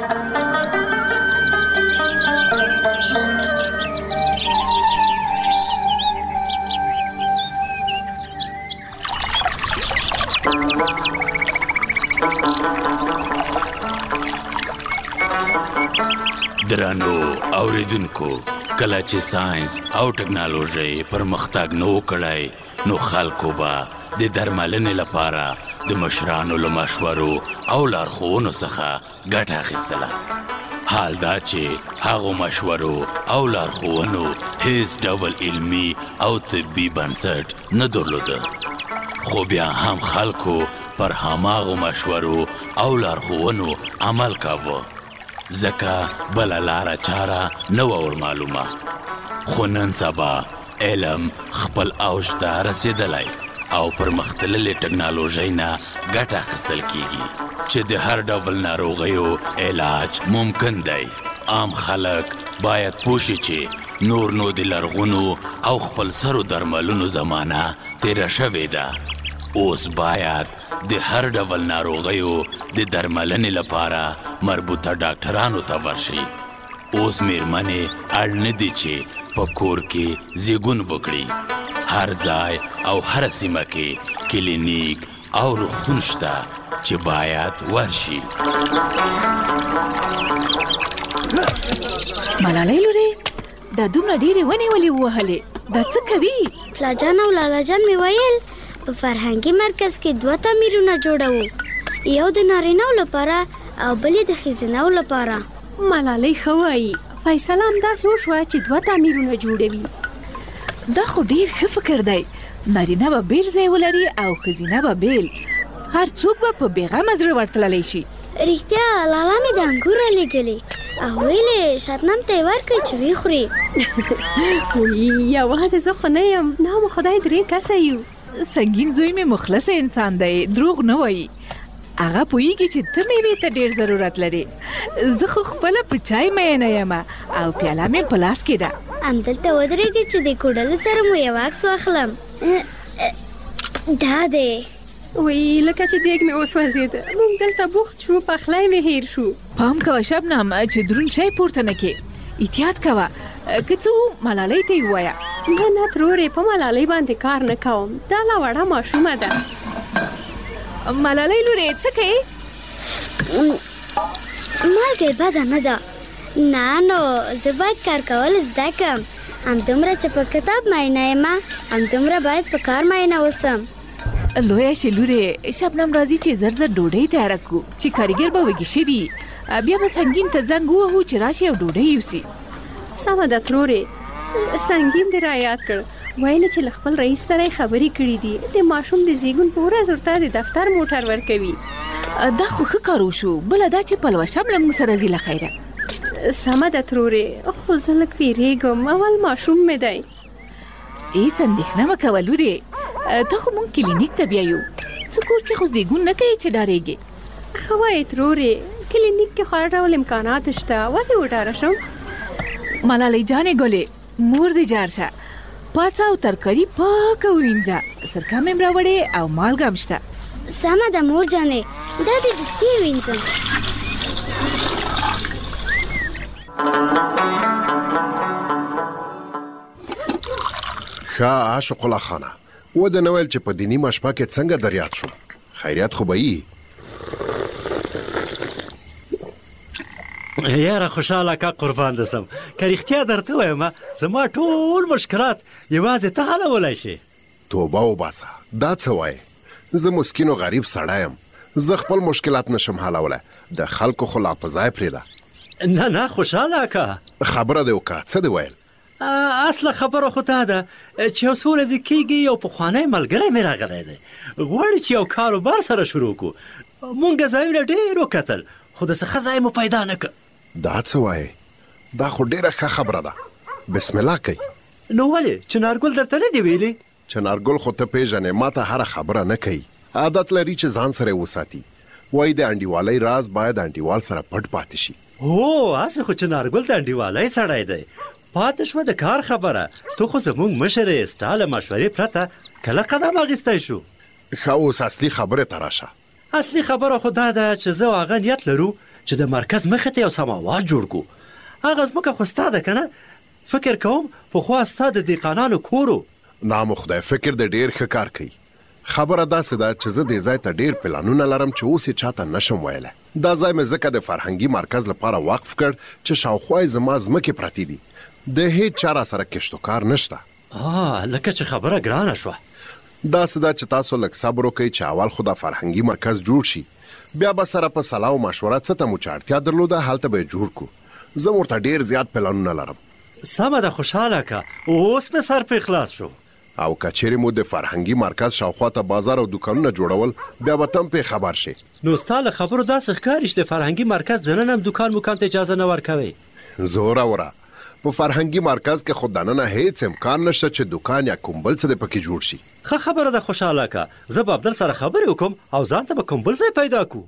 درانو اوریدونکو، کله چې ساينس او ټکنالوژي پرمختګ نو کړای نو خلکو به د درملنې لپاره د مشرانو له مشورو او لارښوونو څخه ګټه اخیستله. حال دا چې هغو مشورو او لارښوونو هیڅ ډول علمي او طبي بنسټ نه درلوده، خو بیا هم خلکو پر هماغو مشورو او لارښوونو عمل کاوه، ځکه بله لاره چاره نه وه ورمعلومه. خو نن سبا علم خپل اوج ته رسیدلی او پرمختللې ټکنالوژۍ نه ګټه اخیستل کیږي چې د هر ډول ناروغیو علاج ممکن دی. عام خلک باید پوه شي چې نور نو د لرغونو او خپل سرو درملونو زمانه تیره شوې ده. اوس باید د هر ډول ناروغیو د درملنې لپاره مربوطه ډاکټرانو ته ورشي. اوس میرمنې اړ نه دي چې په کور کې زیږون وکړي. هر ځای او هر سیمه کې کلینیک او روغتون شته چې باید ورشي. ملالۍ لورې، دا دومره ډېرې ونې ولې ووهلې؟ دا څه کوي؟ پلاجان او لالاجان مې ویل په فرهنګي مرکز کې دوه تعمیرونه جوړوو، یو د نارینه‌و لپاره او بل د ښځینه‌و لپاره. ملالۍ ښه وایي، فیصله همداسې وشوه چې دوه تعمیرونه جوړوي. دا خو ډېر ښه فکر دی. نارینه به بیل ځای ولري او ښځینه به بیل. هر څوک به په بېغمه زړه ورتللی شي. رښتیا لالا مې د انګوره لېږلې او ویلې شبنم ته یې ورکړئ چې ویې خوري. یوازې زه خو نه یم، نه مو خدای درې کسه یو. سنګین زوی مې مخلص انسان دی، دروغ نه وایي. هغه پوهیږي چې ته میوې ته ډېر ضرورت لري. زه خو خپله په چای مینه یم او پیاله مې په لاس کې ده. همدلته ودرېږئ چې د کوډلو سره مو یو عکس واخلم. دا دی. وی لکه چې دیګ مې وسوځېده، موږ دلته بوخت شو، پخلی مې هیر شو. پام کوه شبنم چې دروند شی پورته نه کې. احتیاط کوه، که څه ملالۍ ته یې ووایه. نه نه ترورې، په ملالۍ باندې کار نه کوم، دا لا وړه ماشومه ده. ملالۍ لورې څه کوې؟ مالګې بده نه ده. نه نو زه باید کار کول زده کړم. همدومره چې په کتاب مینه یم، همدومره باید په کار مینه اوسم. لویه شې لورې، شبنم راځي چې زر زر ډوډۍ تیاره کړو چې کارګر به وږي شوي، بیا به سنګین ته زنګ ووهو چې راشي او ډوډۍ یوسي. سمه ده ترورې، سنګین دې رایاد کړ. ویل چې له خپل رئیس سره خبرې کړې دي، د ماشوم د زیږون په ورځ ورته د دفتر موټر ورکوي. دا خو ښه کار وشو، بله دا چې پلوشم له موږ سره ځي له خیره. سمه ده ترورې، خو زه لږ ویرېږم، اول ماشوم مې دی. هېڅ اندېښنه مه کوه لورې، ته خو موږ کلینیک ته بیایو. څه کور کې خو زیږون نه کوي چې ډارېږې. ښه وایې ترورې، کلینیک کې خو هر ډول امکانات شته، ولې وډاره شم؟ ملالۍ جانې ګلې، مور دې جار شه، پاڅه او ترکاري پاکه ووینځه، سرکه مې هم راوړې او مالګه هم شته. سمه ده مور جانې، دا دې دستي ووینځم. ښه عاشق الله خانه، وده نه ویل چې په دیني مشپه کې څنګه دریاد شو؟ خیریت خو به یي؟ یاره خوشحاله که قربان دې سم، که رښتیا درته ووایم زما ټول مشکلات یوازې ته حلولی شي. توبه وباسه، دا څه وایې؟ زه مسکین و غریب سړی یم، زه خپل مشکلات نشم حلولی، د خلکو خو لا په ځای پرېږده. نه نه خوشحاله که خبره دې وکړه، څه دې ویل؟ اصله خبره خو دا ده چې یو څو ورځې کېږي یو پخوانی ملګری مې راغلی دی، غواړي چې یو کاروبار سره شروع کړو. مونږ ځایونه ډېر وکتل خو داسې ښه ځای مو پیدا نه کړ. دا څه وایې؟ دا خو ډېره ښه خبره ده، بسم الله کوي. نو ولې چنارګل درته نه دی ویلي؟ چنارګل خو ته پیژنې ما ته هره خبره نه کوي. عادت لري چې ځان سره وساتي. وایي د انډیوالۍ راز باید انډیوال سره پټ پاتې شي. او هسې خو چنارګل د انډیوالۍ سړی دی. پاتې شوه د کار خبره. ته خو زموږ مشر یې، ستا له مشورې پرته کله قدم اخیستی شو؟ ښه اوس اصلي خبرې ته راشه. اصلي خبره خو دا ده چې زه او هغه نیت لرو چې د مرکز مخې ته یو سماوات جوړ کړو. هغه ځمکه خو ستا ده که نه؟ فکر کوم پخوا ستا د دهقانانو کورو. نام خدای فکر د ډېر ښه کار کوي. خبره داسې ده چې زه دې ځای ته ډېر پلانونه لرم چې اوس یې چاته نشم ویلی. دا ځای مې ځکه د فرهنګي مرکز لپاره وقف کړ چې شاوخوا یې زما ځمکې پرتې دي. د هیڅ چا را سره کشت و کار نشته. آه لکه چې خبره ګرانه شوه. داسې ده چې تاسو لږ صبر وکئ چې اول خو د فرهنګي مرکز جوړ شي، بیا به سره په صلاح او مشوره څه ته مو چې اړتیا درلوده هلته به یې جوړ کړو. زه ورته ډېر زیات پلانونه لرم. سمه ده، خوشحاله که. اوس مې سر پرې خلاص شو. او که چیرې مو د فرهنګي مرکز شاوخوا ته بازار او دوکانونه جوړول بیا به تم پې خبر شي. نو ستا له خبرو داسې ښکاري چې د فرهنګي مرکز دننه هم دوکان موکان ته اجازه نه ورکوي. زوره وره په فرهنګي مرکز کې خو دننه هیڅ امکان نشته چې دوکان یا کوم بل څه د پکې جوړ شي. ښه خبره ده، خوشحاله که. زه به عبدل سره خبرې وکړم او ځان ته به کوم بل ځای پیدا کړو.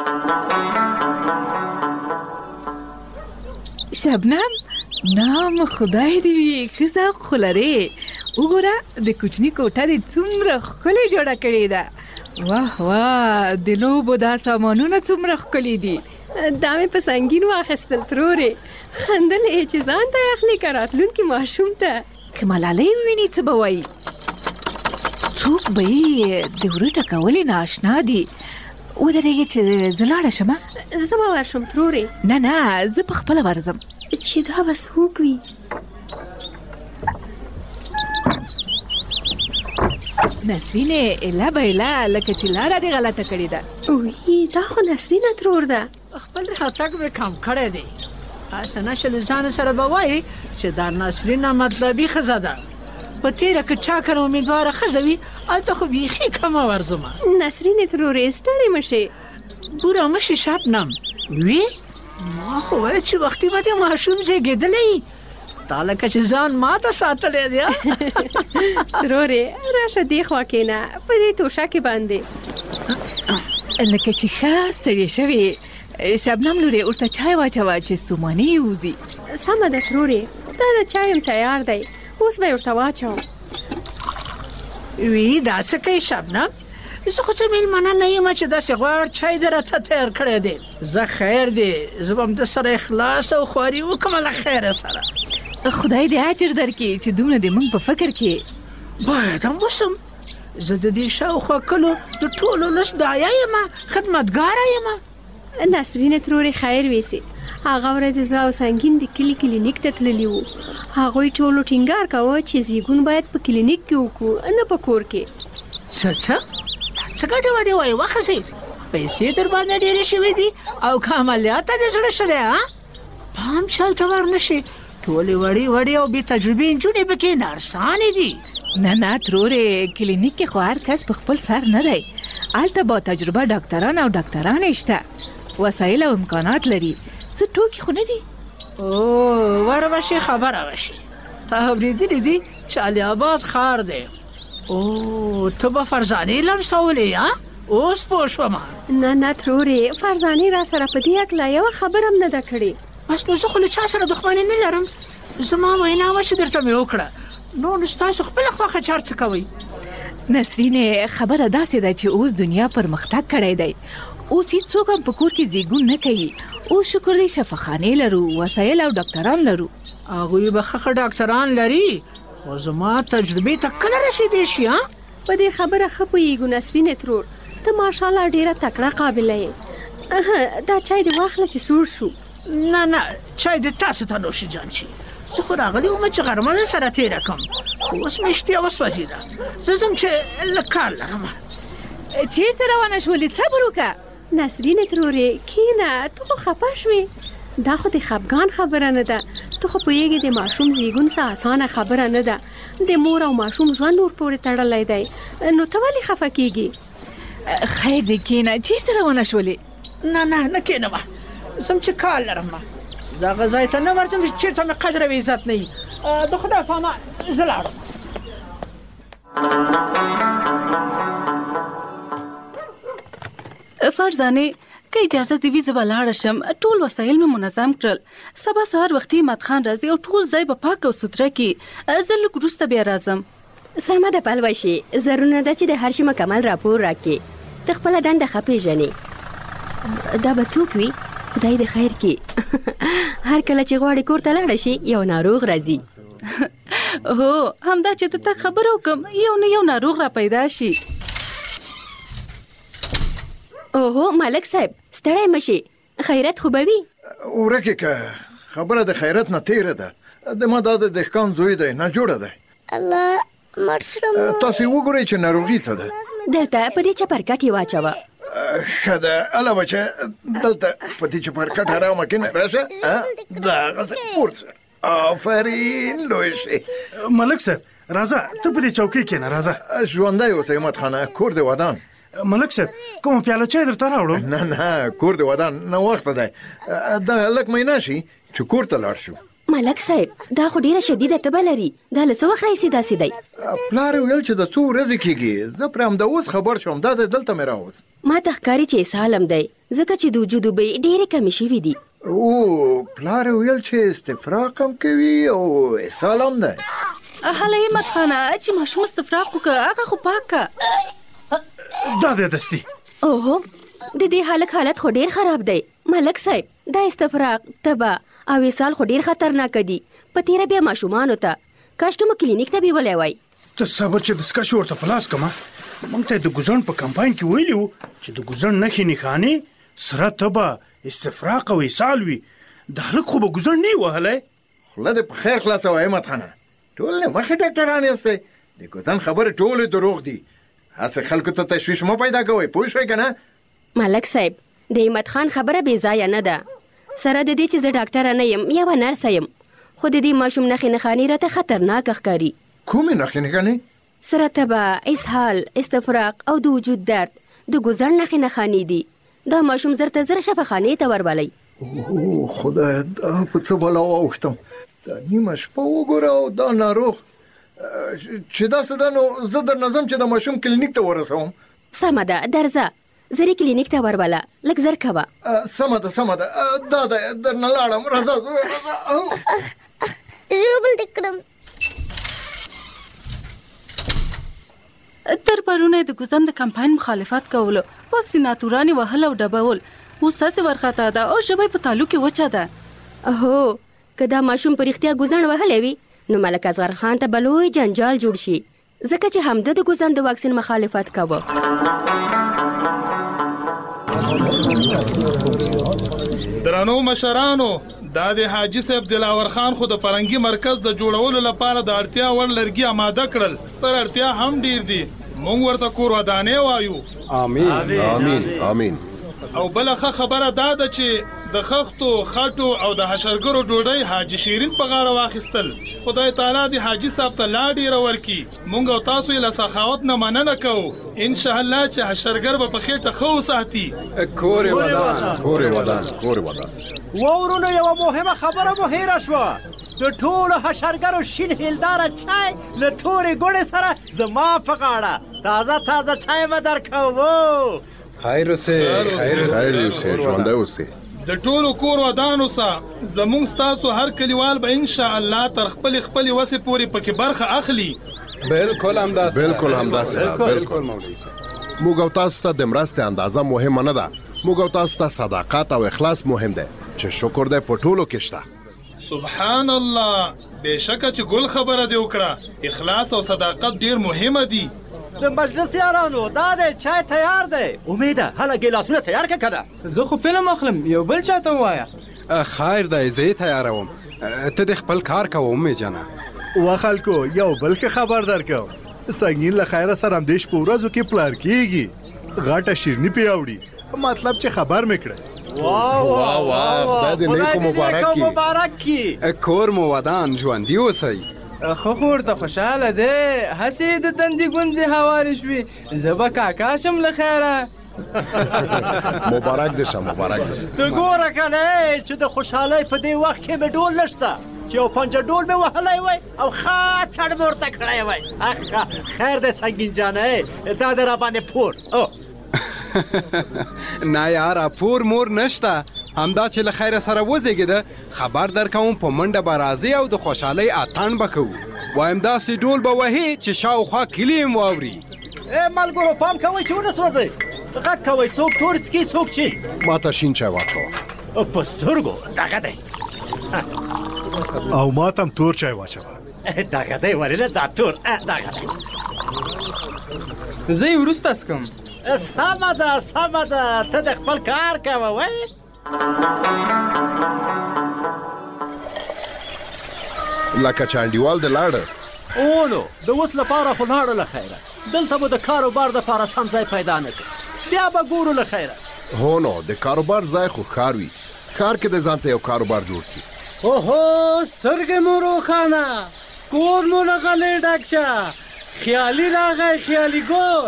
شبنم نام خدای دې وي، ښه ذوق خو لرې. وګوره د کوچني کوټه دې څومره ښکلې جوړه کړې ده. واه واه د لوبو دا سامانونه څومره ښکلي دي. دا مې په سنګین واخیستل ترورې. خندل یې چې ځان ته اخلي که راتلونکي ماشوم ته. که ملالۍ وویني څه به وایي؟ څوک به یې د وره ټکولې نااشنا دي. ودرېږې چې زه لاړه شمه؟ زه به ورشم ترورې. نه نه زه په خپله ورځم. چې دا به څوک وي؟ نسرینې ایله به ایله لکه چې لاره دې غلطه کړې ده. وی دا خو نسرینه ترور ده. خپل خطک مې کم کړی دی. هسې نشه له ځان سره به وایي چې دا نسرینه مطلبي ښځه ده. په تیره که چا کله امیدواره ښځه وي هلته خو بیخي کمه ورځمه. نسرینې ترورې ستړې مه شې. بوره مه شې شبنم. وی ما خو ویل چې وختي به دې ماشوم زېږېدلی. تا لکه چې ځان ما ته ساتلی دی. ترورې راشه دې خوا کښېنه په دې توشه کې باندې. لکه چې ښه ستړې شوې. شبنم لورې ورته چای واچوه چې ستوماني یې وځي. سمه ده ترورې، دا د چای هم تیار دی، اوس به یې ورته واچوم. وی دا څه کوي شبنم؟ زه خو څه مېلمانه نه یم چې داسې غوړ چای دې راته تیار کړی دی. زه خیر دی، زه به هم د سره اخلاص او خواري وکړم له خیره سره. خدای دې اجر درکړي چې دومره دې موږ په فکر کې. باید هم وسم. زه د دې شاوخوا کلو د ټولو لس دایه یم، خدمتګاره یم. نسرینې ترورې خیر ویسي. هغه ورځ زه او سنګین د کلي کلینیک ته تللي وو. هغوی ټولو ټینګار کوه چې زیږون باید په کلینیک کې وکړو نه په کور کې. څه څه څه ګډې وډې وایي وښځې؟ پیسې در باندې ډېرې شوې دي او که عملیات ته دې زړه شوی ها؟ پام چې هلته ور نه شي. ټولې وړې وړې او بې تجربې نجونې پکې نرسانې دي. نه نه ترورې کلینیک کې خو هر کس په خپل سر نه دی. هلته با تجربه ډاکټران او ډاکټرانې شته، وسایل او امکانات لري. څه ټوکې خو نه دي. او ور وشي خبره وشي. تا اورېدلي دي چې علي آباد ښار دی. او ته به فرزانې لمسولې ها؟ اوس پوه شومه. نه نه ترورې فرزانې را سره په دې هکله یوه خبره هم نه ده کړې. بس نو زه خو له چا سره دښمني نه لرم. زما وینا وه چې درته مې وکړه. نو نو ستاسو خپله خوښه چې هر څه کوئ. نسرینې خبره داسې ده چې اوس دنیا پرمختګ کړی دی. اوس هیڅوک هم په کور کې زیږون نه کوي. اوس شکر دی شفاخانې لرو، وسایل او ډاکټران لرو. هغوی به ښه ښه ډاکټران لري، خو زما تجربې ته کله رسېدی شي ها؟ په دې خبره ښه پوهېږو نسرینې ترور، ته ماشاءالله ډېره تکړه قابله یې. دا چای دې واخله چې سوړ شو. نه نه چای دې تاسو ته نوشي جان شي. زه خو راغلی وم چې غرمه در سره تېره کړم، خو اوس مې اشتیا وسوځېده. زه ځم چې لږ کار لرم. چېرته روانه شولې؟ صبر وکړه. نسرینې ترورې کښېنه، ته خو خفه شوې. دا خو د خفګان خبره نه ده. ته خو پوهېږې د ماشوم زیږون څه اسانه خبره نه ده. د مور او ماشوم ژوند ور پورې تړلی دی. نو ته ولې خفه کېږې؟ خیر دی کښېنه. چېرته روانه شولې؟ نه نه نه کښېنمه، ځم چې کار لرم. زه هغه ځای ته نه ورځم چې چېرته مې قدر او عزت نه وي. د خدای په امان زه لاړم. فرزانه که اجازه دې وي زه به لاړه شم. ټول وسایل مې منظم کړل. سبا سهار وختي احمد خان راځي او ټول ځای به پاک او سوتره کړي. زه لږ وروسته بیا راځم. سمه ده پلوشي، ضروري ده چې د هر شي مکمل راپور راکړي. ته خپله دنده ښه پېژنې. دا به څوک وي؟ خدای دې خیر کړي. هر کله چې غواړي کور ته لاړه شي یو ناروغ راځي. هو همدا چې ته تک خبره وکم یو نه یو ناروغ را پیدا شي. اوهو ملک صاحب ستړی مشي، خیرت خو به وي؟ ورکې که خبره د خیرت نه تیره ده. د ما دا د دهقان زوی دی، ناجوړه دی. الله مړ شوم. تاسې وګورئ چې ناروغي څه ده. دلته په دې چپرکټ یې واچوه. ښه ده اله بچه دلته په دې چپرکټ ارامه کښېنه، راشه دغسې پورته. آفرین لوی شي. ملک صاحب راځه ته په دې چوکۍ کښېنه. راځه ژوندی اوسئ احمد خانه، کور د ودان. ملک صاحب کومه پیاله چای درته راوړم؟ نه نه کور د ودان نه وخته دی. دا لږ مینا شي چې کور ته لاړ شو. ملک صاحب دا خو ډیره شدیده تبه لري. دا له څه وخت راهیسې داسې دی؟ پلار یې ویل چې د څو ورځې کېږي. زه پرې همدا اوس خبر شوم. دا دی دلته مې راوست. ما ته ښکاري چې اسهال هم دی ځکه چې د وجود اوبه یې ډېرې کمې شوي دي. او پلار یې ویل چې استفراق هم کوي او اسهال هم دی. هله احمد خانه چې ماشوم استفراق وکړه هغه خو پاک که. دا دی دستي. اوهو د دې هلک حالت خو ډېر خراب دی. ملک صاحب دا استفراق، تبه او اسهال خو ډېر خطرناکه دي. په تیره بیا ماشومانو ته کاش ته مو کلینیک ته بیولی وای. ته صبر چې دسکه شو ورته په لاس کړمه. موږ ته د ګوزڼ په کمپاین کې ویلي وو چې د ګوزڼ نښې نښانې سره تبه، استفراق او اسهال وي. د هلک خو به ګوزڼ نه یې وهلی. خوله دې په خیر خلاصه وه احمد خانه. ټول له مخې ډاکټران یاستئ. د ګوزڼ خبرې ټولې دروغ دي. هسې خلکو ته تشویش مه پیدا کوئ، پوه شوئ که نه؟ ملک صاحب د احمد خان خبره بې ځایه نه ده. سره د دې چې زه ډاکټره نه یم یوه نرسه یم، خو د دې ماشوم نښې نښانې راته خطرناکه ښکاري. کومې نښې نښانې؟ سره تبه، اسهال، استفراق او د وجود درد د ګوزڼ نښې نښانې دي. دا ماشوم زر ته زر شفاخانې ته ورولئ. اوه خدایه دا په څه بلا واوښتم. دا نیمه شپه وګوره او دا ناروغ چې داسې ده نو زه درنه ځم چې د ماشوم کلینیک ته ورسوم. سمه ده درځه، زه یې کلینیک ته وربله، لږ زر کوه. سمه ده سمه ده دا ده درنه لاړم. راځه ژوبل دې کړم. تر پرونه د ګوزن د کمپاین مخالفت کولو، واکسیناتوران یې وهل او ډبول. اوس هسې ورخطا ده او ژبه یې په تالو کې وچه ده. هو که دا ماشوم په رښتیا ګوزڼ وهلی وي نو ملک اصغر خان ته به لوی جنجال جوړ شي، ځکه چې همده د ګوزڼ د واکسین مخالفت کوه. درنو مشرانو، دا د حاجي صاحب دلاور خان خو د فرنګي مرکز د جوړولو لپاره د اړتیا وړ لرګي آماده کړل، پر اړتیا هم ډیر دي. مونږ ورته کور ودانې وایو. امين امين امين. او بل ښه خبره دا ده چې د خښتو، خټو او د حشرګرو ډوډۍ حاجي شیرین په غاړه واخیستل. خدای تعالی دې حاجي صاحب ته لا ډیره ورکړي. مونږ او تاسو یې له سخاوت نه مننه کوو. ان شاء الله چې حشرګر به په خېټه ښه وساتي. کور ودان کور ودان کور ودان. وورونو یوه مهمه خبره مو هیره شوه. د ټولو حشرګرو شین هیلداره چای له تورې ګوړې سره زما په غاړه تازه تازه چای به درکوو. خیر اوسې خیر اوسې ژوندی اوسې. د ټولو کور ودانو سه زمونږ ستاسو هر کلیوال به ان شاء الله تر خپلې خپلې وسې پورې پکې برخه اخلي. بالکل همداسې بالکل همداسې بالکل مولوي صاحب. موږ او تاسو ته د مرستې اندازه مهمه نه ده، موږ او تاسو ته صداقت او اخلاص مهم دی چې شکر دی په ټولو کې شته. سبحان الله، بېشکه چې ګل خبره دې وکړه. اخلاص او صداقت ډیر مهمه دي. د مجلس یارانو دا دی چای تیار دی. امیده هله ګیلاسونه تیار که کنه. زه خو فلم اخلم، یو بل چاته ووایه. خیر دی زه یې تیاروم، ته د خپل کار کوه امې جانه. و خلکو یو بل ښه خبر درکوم، سنګین له خیره سره همدې شپو ورځو کې پلار کېږي. غټه شیرني پې اوړي، مطلب چې خبر مې کړی. واه واه واه خدای دې نیکو مبارک کي. کور مو ودان ژوندي اوسئ. خو خو ورته خوشحاله دی، هسې د تندي ګونځې هوارې شوې. زه به کاکا شم له خیره. مبارک دې شه مبارک دې. ته ګوره که نه چې د خوشحالۍ په دې وخت کې مې ډول نشته. چې یو پنجه ډول مې وهلی وای او خاڅړ مې ورته کړی وای. خیر دی سنګین جانه دا د راباندې پور. نه یاره پور مور نشته، همدا چې له خیره سره وزېږېده خبر درکوم په منډه به راځي او د خوشحالۍ اتڼ به کوو. وایم داسې ډول به وهي چې شاوخوا کلي هم واوري. ای ملګرو پام کوئ چې ونه سوځئ، غږ کوئ څوک تور څکي څوک چی. ما ته شین چای واچوه. په سترګو دغه دی او ما ته هم تور چای واچوه. دغه دی ولې نه دا تور دغه دی. زه یې وروسته څکم. سمه ده سمه ده ته د خپل کار کوه وای. لکه چانډیوال د لاړه. او نو د اوس لپاره خو لاړه له خیره، دلته به د کاروبار دپاره سم ځای پیدا نه کړي، بیا به ګورو له خیره. هو نو د کاروبار ځای خو ښار وي، ښار کې د ځان ته یو کاروبار جوړ کړي. اوهو سترګې مو روښانه، کور مو له غلې ډک شه، خیالي راغی خیالي ګل.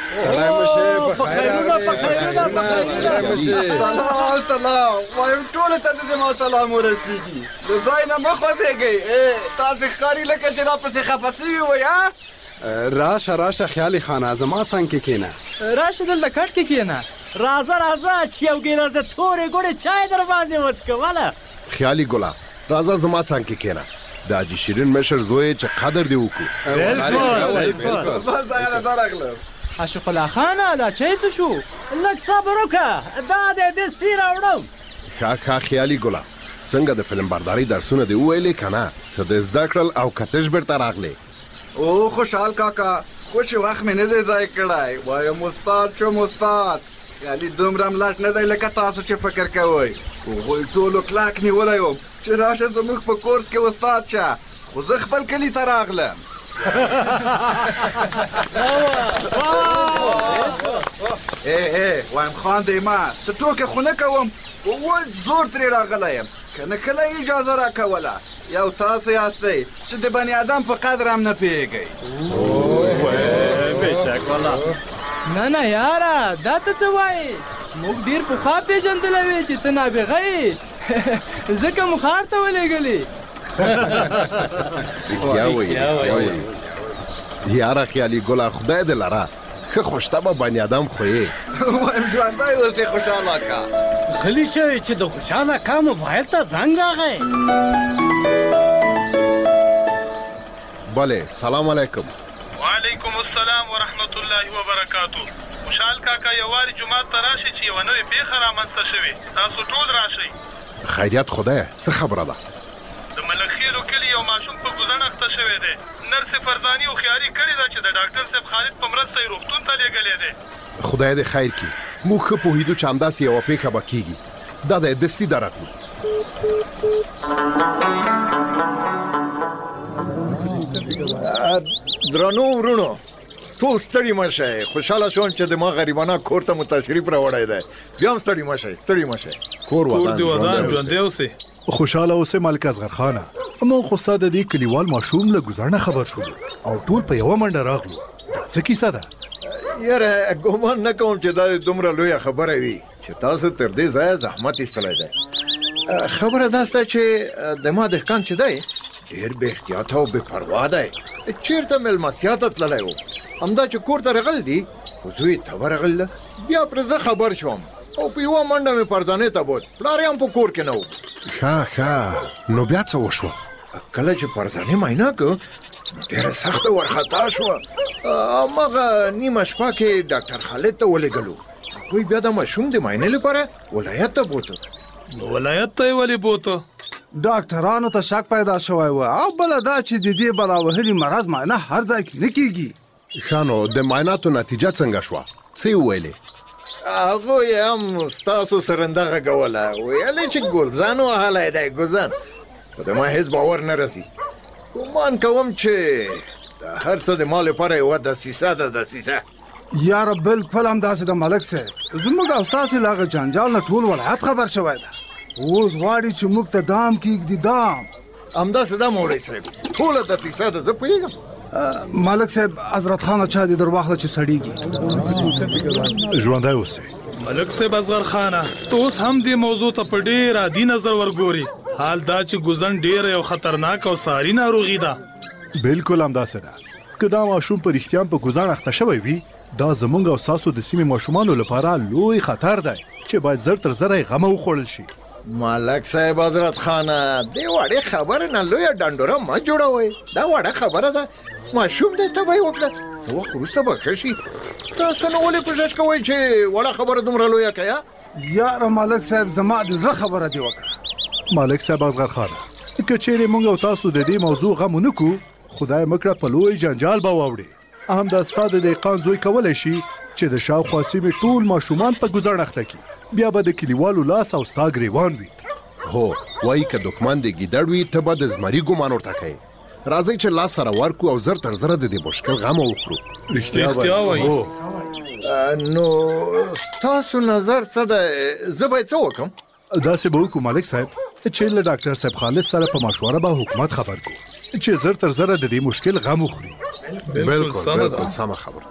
سلام سلام وایم ټولو ته د ما سلام ورسېږي. د ځای نه مه خوځېږئ، تاسې ښکاري لکه چې راپسې خفه سوي وئ. راشه راشه خیالي خانه زما څنګ کې کښېنه. راشه دلته کټ کې کښېنه. راځه راځه چې یو ګیلاس د تورې ګوړې چای در باندې وڅښم. هله خیالي ګله راځه زما څنګ کې کښېنه. د حاجي شیرین مشر زوی چې قدر دې وکړو. بس هغه درغلم. عاشق الله خانه دا چای څه شو؟ لږ صبر وکړه دا دی دستي راوړم. ښه ښه خیالي ګله څنګه د فلم بردارۍ درسونه دې وویلې که نه؟ څه دې زده کړل او که تش بېرته راغلې؟ او خوشحال کاکا خوشې وخت مې نه دی ځای کړی. وایم استاد شوم استاد. خیالي دومره ملټ نه دی لکه تاسو چې فکر کوئ. هغوی ټولو کلاک نیولی وم چې راشه زموږ په کورس کې استاد شه، خو زه خپل کلي ته راغلم. ای ای وایم خان دی ما څه ټوکې خو نه کوم، په وج زور ترې راغلی یم، که نه کله اجازه راکوله. یو تاسو یاستئ چې د بني ادم په قدر هم نه پوهېږئ. بېشک والله. نه نه یاره دا ته څه وایې؟ موږ ډېر پخوا پېژندلی وې چې ته نابغه یې، ځکه مو ښار ته ولېږلې. رښتیا وایي رښتیا وایي. یاره خیالي ګله خدای دې لره ښه خوشطبعه بني ادم خو یې. وایم ژوندی اوسې خوشحاله کا. غلی شئ چې د خوشحاله کا موبایل ته زنګ راغی. بله سلام علیکم. وعلیکم السلام ورحمت الله وبرکاتو. خوشحال کاکا یووارې جومات ته راشئ چې یوه نوې پېښه رامنځته شوې، تاسو ټول راشئ. خیریت خدایه څه خبره ده؟ د ملکخیلو کلي یو ماشوم په ګوزڼ اخته شوی دی. نرسې فرزاني هوښیاري کړې ده چې د ډاکټر صاحب خالد په مرسته یې روغتون ته لېږلی دی. خدای دې خیر کړي. موږ ښه پوهېدو چې همداسې یوه پېښه به کېږي. دا دی دستي درغلو. درنو ورونو ټول ستړي مه شئ. خوشحاله شوم چې د ما غریبانه کور ته مو تشریف راوړی دی. بیا هم ستړي مه شئ ستړي مه شئ. کور ودان ژوندی اوسئ. خوشحاله اوسې ملک اصغر خانه. موږ خو ستا د دې کلیوال ماشوم له ګوزڼه خبر شولو او ټول په یوه منډه راغلو. دا څه کیسه ده؟ یاره ګومان نه کوم چې دا دومره لویه خبره وي چې تاسو تر دې ځایه زحمت ایستلی دی. خبره دا سته چې د ما دهقان چې دی ډېر بې احتیاطه او بې پروا دی. چېرته مېلمستیا ته تللی و، همدا چې کور ته راغلی دی خو زوی ته ورغلی ده. بیا پرې زه خبر شوم او په یوه منډه مې پرزانې ته بوت. پلار یې هم په کور کې نه و. ښه ښه نو بیا څه وشوه؟ کله چې پرزانې معاینه کړه ډېره سخته ورخطا شوه. هماغه نیمه شپه کې ډاکټر خالد ته ولېږلو. هغوی بیا د ماشوم د معاینې لپاره ولایت ته بوته. ولایت ته یې ولې بوته؟ ډاکټرانو ته شک پیدا شوی و او بله دا چې د دې بلا وهلي مرض معاینه هر ځای کې نه کېږي. ښه نو د معایناتو نتیجه څنګه شوه؟ څه یې وویلې؟ هغوی هم ستاسو سره همدغه کوله، ویلې چې ګلزن وهلی دی ګلزن. خو د ما هېڅ باور نه رسي. ګمان کوم چې د هر څه د ما لپاره یوه دسیسه ده دسیسه. یاره بالکل همداسې د ملک صاحب زموږ او ستاسې له هغه جنجال نه ټول ولایت خبر شوی ده. اوس غواړي چې موږ ته دام کېږدي دام. همداسې ده مولوي صاحب ټوله دسیسه ده. زه پوهېږم ملک صاحب حضرت خان چا دې در واخله چې سړیږي. ژوندی اوسئ. ملک صاحب اصغر خانه ته اوس هم دې موضوع ته په ډېر عادي نظر ورګوري. حال دا چې ګوزن ډیر یو خطرناک او ساری ناروغي ده. بالکل همداسې ده. که دا ماشوم په رښتیا په ګوزن اخته شوی وي دا زمونږ او ساسو د سیمې ماشومانو لپاره لوی خطر دی چې باید زر تر زره یې غمه وخوړل شي. ملک صاحب حضرت خانه دې وړې خبره نه لویه ډنډوره مه جوړوئ. دا وړه خبره ده. ماشوم دی ته به یې وکړه څه وخت وروسته به ښه شي. تاسو نو ولې کوشش کوئ چې وړه خبره دومره لویه کړئ؟ یاره ملک صاحب زما د زړه خبره دې وکړه. ملک صاحب اصغر خانه که چیرې موږ او تاسو د دې موضوع غم ونه کړو خدای مکړه په لوی جنجال به واوړي. همدا ستا د دهقان زوی کولی شي چې د شاوخوا سیمې ټول ماشومان په ګوزڼ اخته کړي. بیا به د کلیوالو لاس او ستا ګریوان وي. هو وایي که دښمن د ګیدړ وي ته به د زمري ګمان ورته کوې. راځئ چې لاس سره ورکړو او زر تر زره د دې مشکل غم وخورو. رښتیا وایي. نو ستاسو نظر څه دی؟ زه باید څه وکړم؟ داسې به وکړو ملک صاحب چې له ډاکټر صاحب خالد سره په مشوره به حکومت خبر کړو چې زر تر زره د دې مشکل غم وخوري. بالکل بالکل سمه خبره.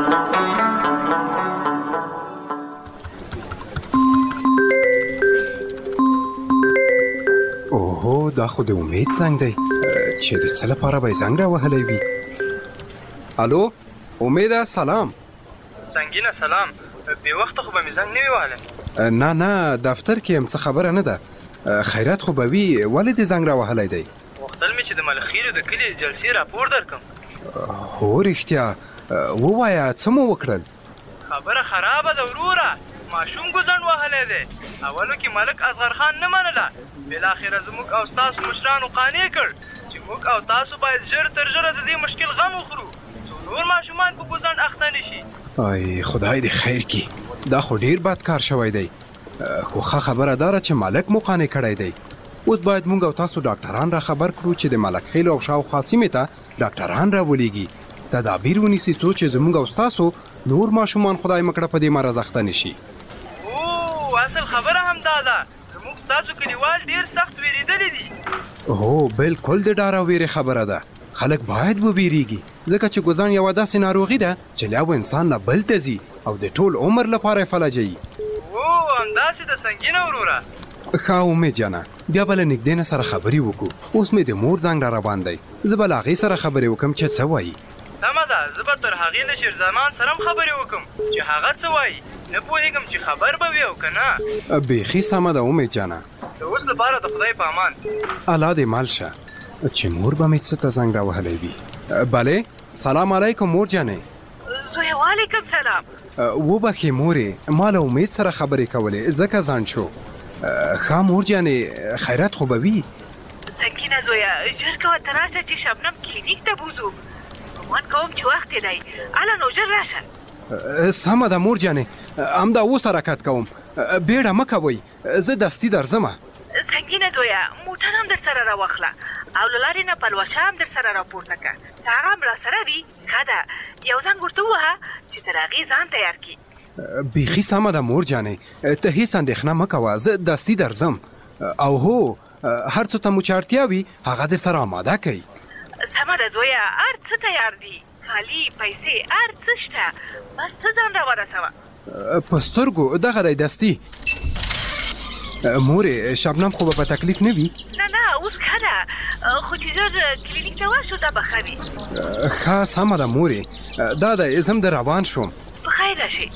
اوهو دا خو د امید زنګ دی چې د څه لپاره به یې زنګ راوهلی وي. الو امیده سلام. سنګینه سلام. بې وخته خو به مې زنګ نه وي وهلی. نه نه دفتر کې یم څه خبره نه ده. خیرات خو به وي ولې دې زنګ راوهلی دی؟ غوښتل مې چې د ملخیلو د کلي جلسې راپور درکړم. هو رښتیا ووایه څه مو وکړل؟ خبره خرابه ده وروره. ماشوم ګوزڼ وهلی دی. اولو کې ملک اصغر خان نه منله. بالاخره زموږ او ستاسو مشرانو قانع کړ چې موږ او تاسو باید ژر تر ژره د دې مشکل غم وخورو څو نور ماشومان په ګوزڼ اخته نه شي. ای خدای دې خیر کړي. دا خو ډیر بد کار شوی دی. خو ښه خبره دا ده چې ملک مو قانع کړی دی. اوس باید موږ او تاسو ډاکټران را خبر کړو چې د ملک خیل او شاوخوا سیمې ته ډاکټران راولېږي. تدابیر ونیسي څو چې زموږ او ستاسو نور ماشومان خدای مکړه په دې مرض اخته نه شي. او اصل خبره هم دا ده زموږ ستاسو کلیوال ډیر سخت ویرېدلي دي. هو بالکل د ډار او ویرې خبره ده. خلک باید وویریږي ځکه چې ګوزڼ یوه داسې ناروغي ده چې له یو انسان نه بل ته ځي او د ټول عمر لپاره یې فلجوي. او همداسې د سنګینه وروره. ښه امید جانه بیا به له نږدې نه سره خبرې وکړو. اوس مې د مور زنګ را روان دی. زه به له هغې سره خبرې وکړم چې څه وایي. سمه ده زه به تر هغې له شیرزمان سره هم خبرې وکړم چې هغه څه وایي. نه پوهېږم چې خبر به وي او که نه. بیخي سمه ده امید جانه. د اوس لپاره د خدای په امان. الله دې مال شه چې مور به مې څه ته زنګ راوهلی وي. بله سلام علیکم مور جانې. زویه وعلیکم سلام. وبخې مورې ما له امید سره خبرې کولې ځکه ځان شو. ښه مور جانې خیرات خو به وي؟ سکینه زویه ژر کوه ته راشه چې شبنم کلینیک ته بوځو. ګمان کوم چې وخت یې دی هله نو ژر راشه. سمه ده مور جانې همدا اوس حرکت کوم. بیړه مه کوئ زه دستي درځمه. سنګینه زویه موټر هم در سره راواخله او له لارې نه پلوشه هم در سره راپورته کړه. که هغه هم راسره وي ښه ده یو زنګ ورته ووهه چې تر هغې ځان تیار کړي. بیخي سمه ده مور جانې ته هیڅ اندېښنه مه کوه زه دستي درځم. او هو هر څه ته مو چې اړتیا وي هغه در سره آماده کوي. سمه ده زویه هر څه تیار دي. کالي پیسې هر څه شته بس ته ځان راورسوه. په سترګو دغه دی دستي. مورې شبنم خو به په تکلیف نه وي؟ نه نه اوس ښه ده خو چې ژر کلینیک ته ورشو دا به ښه وي. ښه سمه ده مورې دا دی زه هم د روان شوم. په خیر راشئ.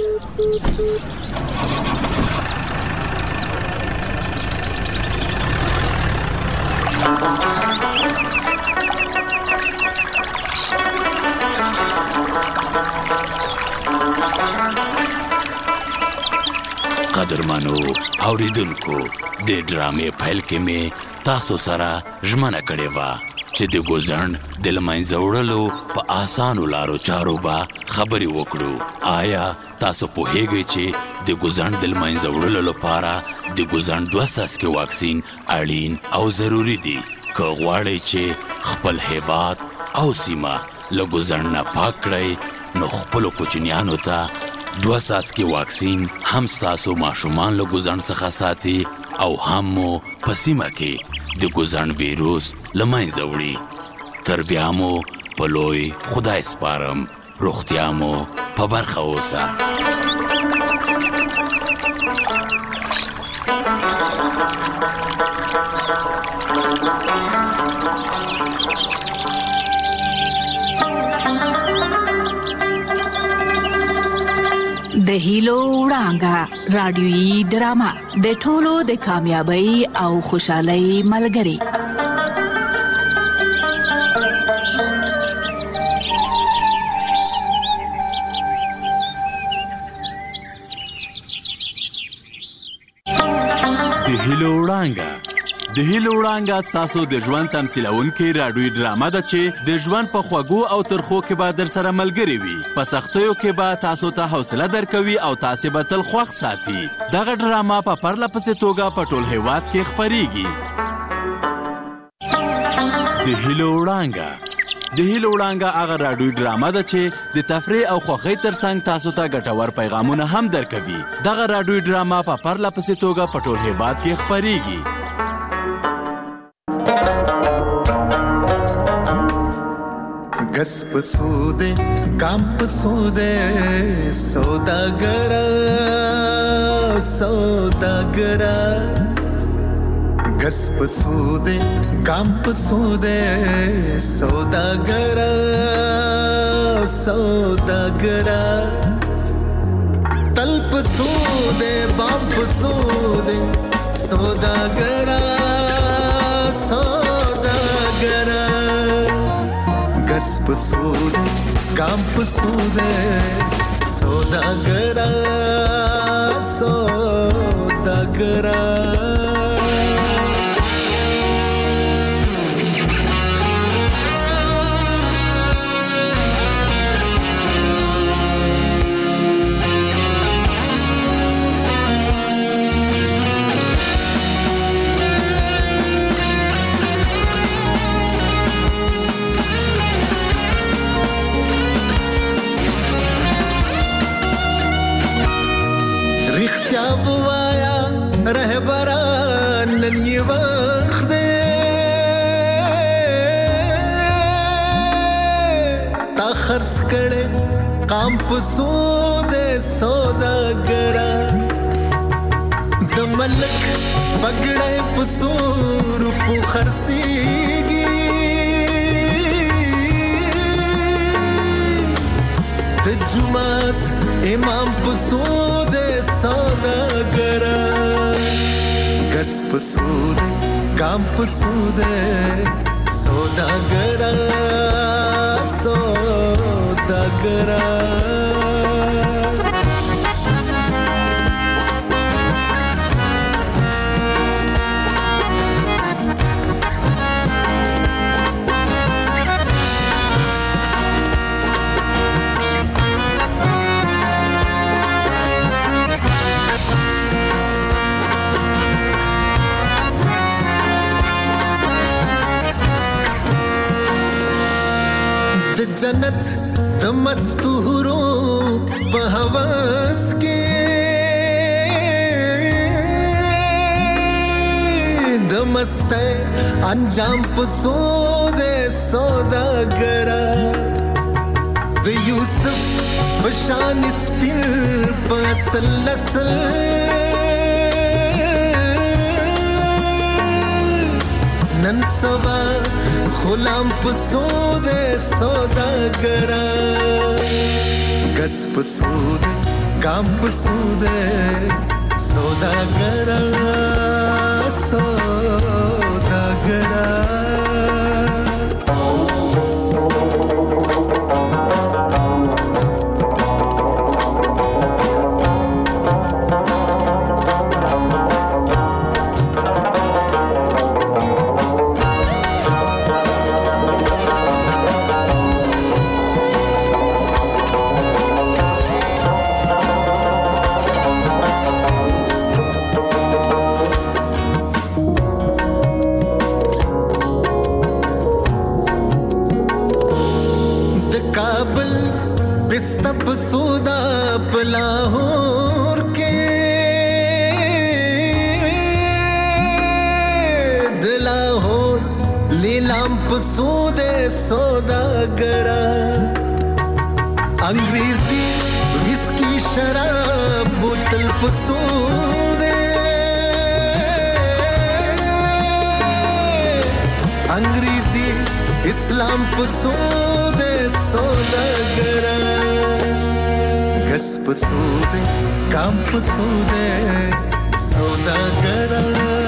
قدرمنو اوریدونکو د ډرامې پیل کې مې تاسو سره ژمنه کړې وه چې د ګوزڼ د له منځه وړلو په اسانو لارو چارو به خبرې وکړو. آیا تاسو پوهیږئ چې د ګوزڼ د له منځه وړلو لپاره د ګوزڼ دوه څاڅکي واکسین اړین او ضروري دي؟ که غواړئ چې خپل هیواد او سیمه له ګوزڼ نه پاک کړئ نو خپلو کوچنیانو ته دوه څاڅکي واکسین هم ستاسو ماشومان له ګوزڼ څخه ساتي او هم مو په سیمه کې د ګوزڼ ویروس له منځه وړي. تر بیا مو په لوی خدای سپارم. روغتیا مو په برخه اوسه. د هیلو وړانګه رادیويي ډرامه د ټولو د کامیابی او خوشحالۍ ملګری. د هیلو وړانګه د هیلو وړانګه تاسو د ژوند تمثيلونکې رادیويي ډرامه ده چې د ژوند په خوږو او ترخو کې به در سره ملګری وي. په سختیو کې به تاسو ته حوصله درکوي او تاسو به تل خوښ ساتي. دغه ډرامه په پرله پسې توګه په ټول هیواد کې خپريږي. د هیلو وړانګه د هیلو وړانګه هغه رادیويي ډرامه ده چې د تفریح او خوښۍ ترڅنګ تاسو ته ګټور پیغامونه هم درکوي. دغه رادیويي ډرامه په پرله پسې توګه په ټول هیواد کې خپريږي. घस पसूदे काम पसूदे सौदागरा सौदागरा घस पसूदे काम पसूदे सौदागरा सौदागरा तल पसूदे बाम पसूदे सौदागरा सौदागरा घस पसूदे काम पसूदे सौदागरा सौदागरा रहबरान नन ये वक्त दे ता खर्च करे काम पसूदे सौदागरा द मलक पगड़े पसूर पु खर्सीगी द जुमात इमाम पसूदे सौदागरा घस पसूदे काम पसूदे सौदागरा सौदागरा जन्नत द मस्तूरो बहवस के द मस्ते अंजाम पसूदे सौदागरा द यूसुफ बशान स्पिन पसल नस्ल नन सवा गुलाम पसूदे सौदागरा घस पसूदे काम पसूदे सौदागरा सौदागरा लाहौर के दिलाहौर लीलाम पसूदे सौदागरा अंग्रेजी विस्की शराब बोतल पसूदे اسلام پسود سوداګر غس پسود کام پسود سوداګر